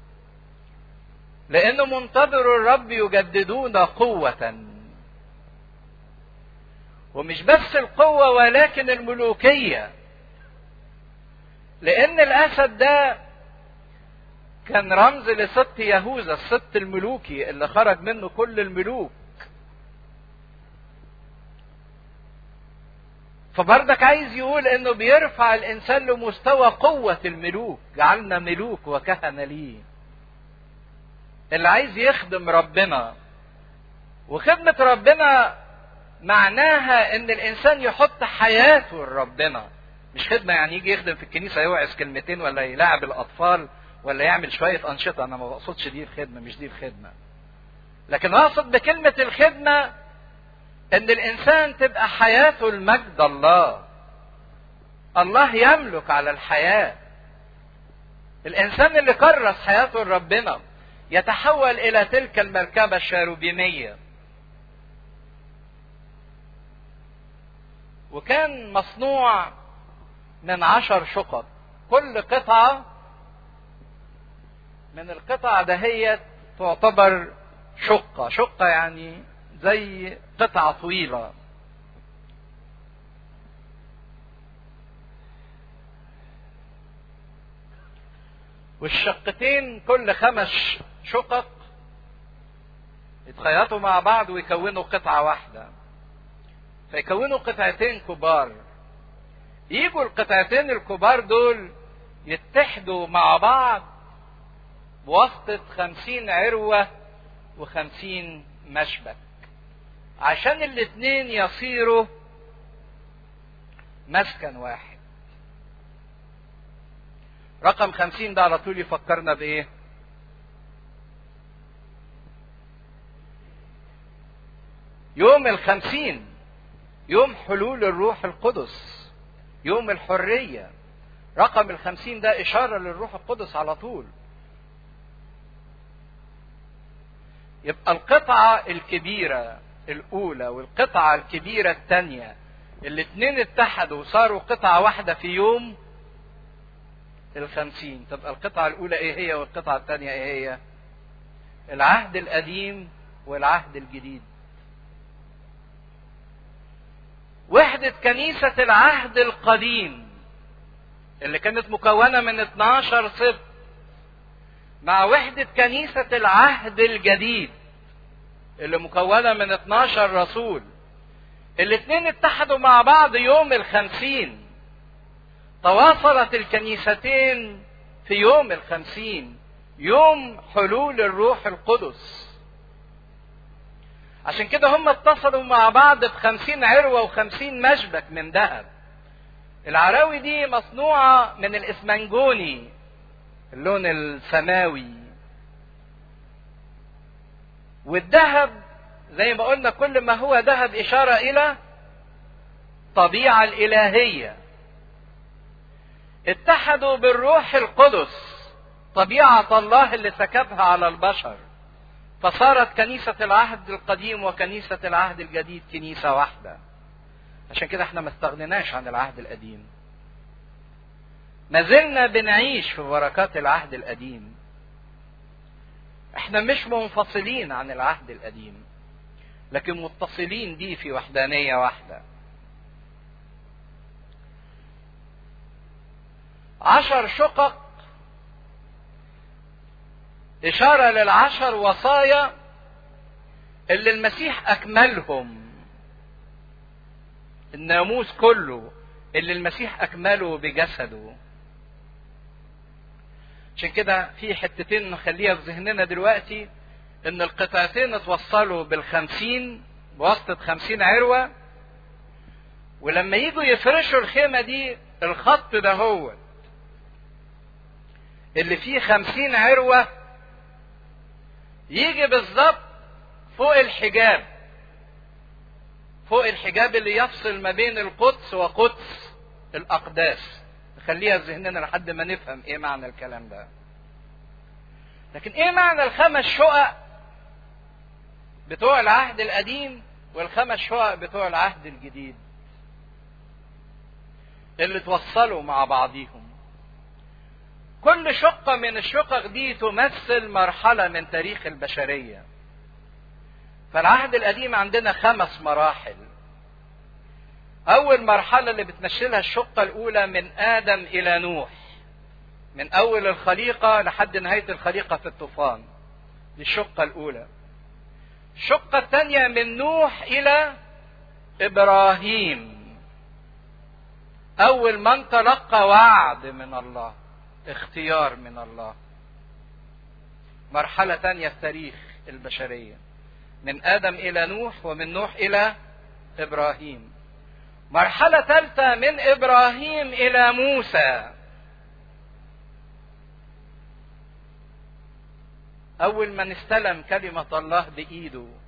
لانه منتظر الرب يجددون قوة، ومش بس القوة ولكن الملوكية، لان الاسد ده كان رمز لسبط يهوذا، السبط الملوكي اللي خرج منه كل الملوك. فبردك عايز يقول انه بيرفع الانسان لمستوى قوة الملوك، جعلنا ملوك وكهنة ليه. اللي عايز يخدم ربنا، وخدمة ربنا معناها ان الانسان يحط حياته لربنا، مش خدمة يعني يجي يخدم في الكنيسة يوعظ كلمتين ولا يلاعب الاطفال ولا يعمل شوية انشطة. انا ما بقصدش دي الخدمة، مش دي الخدمة، لكن اقصد بكلمة الخدمة ان الانسان تبقى حياته المجد الله. الله يملك على الحياة. الانسان اللي كرس حياته لربنا يتحول الى تلك المركبة الشاروبيمية. وكان مصنوع من عشر شقق، كل قطعة من القطع دهيت تعتبر شقة. شقة يعني زي قطعة طويلة. والشقتين كل خمس شقق يتخيطوا مع بعض ويكونوا قطعة واحدة، فيكونوا قطعتين كبار. يجوا القطعتين الكبار دول يتحدوا مع بعض بواسطة خمسين عروة وخمسين مشبك، عشان الاتنين يصيروا مسكن واحد. رقم خمسين ده على طول يفكرنا بايه؟ يوم الخمسين، يوم حلول الروح القدس، يوم الحرية. رقم الخمسين ده اشارة للروح القدس على طول. يبقى القطعة الكبيرة الاولى والقطعة الكبيرة الثانية الاتنين اتحدوا وصاروا قطعة واحدة في يوم الخمسين. تبقى القطعة الاولى ايه هي والقطعة الثانية ايه هي؟ العهد القديم والعهد الجديد. وحدة كنيسة العهد القديم اللي كانت مكونة من اتناشر سبط مع وحدة كنيسة العهد الجديد اللي مكونة من اتناشر رسول، الاتنين اتحدوا مع بعض يوم الخمسين. تواصلت الكنيستين في يوم الخمسين، يوم حلول الروح القدس. عشان كده هم اتصلوا مع بعض بخمسين عروة وخمسين مشبك من ذهب. العراوي دي مصنوعة من الاسمنجوني، اللون السماوي. والذهب زي ما قلنا كل ما هو ذهب إشارة إلى الطبيعة الإلهية، اتحدوا بالروح القدس طبيعة الله اللي سكبها على البشر، فصارت كنيسة العهد القديم وكنيسة العهد الجديد كنيسة واحدة. عشان كده احنا ما استغنيناش عن العهد القديم، ما زلنا بنعيش في بركات العهد القديم. احنا مش منفصلين عن العهد القديم، لكن متصلين بيه في وحدانية واحدة. عشر شقق إشارة للعشر وصايا اللي المسيح أكملهم، الناموس كله اللي المسيح أكمله بجسده. عشان كده في حتتين نخليها في ذهننا دلوقتي، إن القطعتين اتوصلوا بالخمسين بواسطة خمسين عروة، ولما يجوا يفرشوا الخيمة دي الخط ده هو اللي فيه خمسين عروة يجي بالظبط فوق الحجاب، فوق الحجاب اللي يفصل ما بين القدس وقدس الأقداس. نخليها في ذهننا لحد ما نفهم ايه معنى الكلام ده. لكن ايه معنى الخمس شقق بتوع العهد القديم والخمس شقق بتوع العهد الجديد اللي توصلوا مع بعضيهم؟ كل شقة من الشقق دي تمثل مرحلة من تاريخ البشرية. فالعهد القديم عندنا خمس مراحل. أول مرحلة اللي بتمثلها الشقة الأولى من آدم إلى نوح، من أول الخليقة لحد نهاية الخليقة في الطوفان، دي الشقة الأولى. الشقة الثانية من نوح إلى إبراهيم، أول من تلقى وعد من الله، اختيار من الله. مرحلة ثانية في تاريخ البشرية، من آدم إلى نوح ومن نوح إلى إبراهيم. مرحلة ثالثة من إبراهيم إلى موسى، أول من استلم كلمة الله بإيده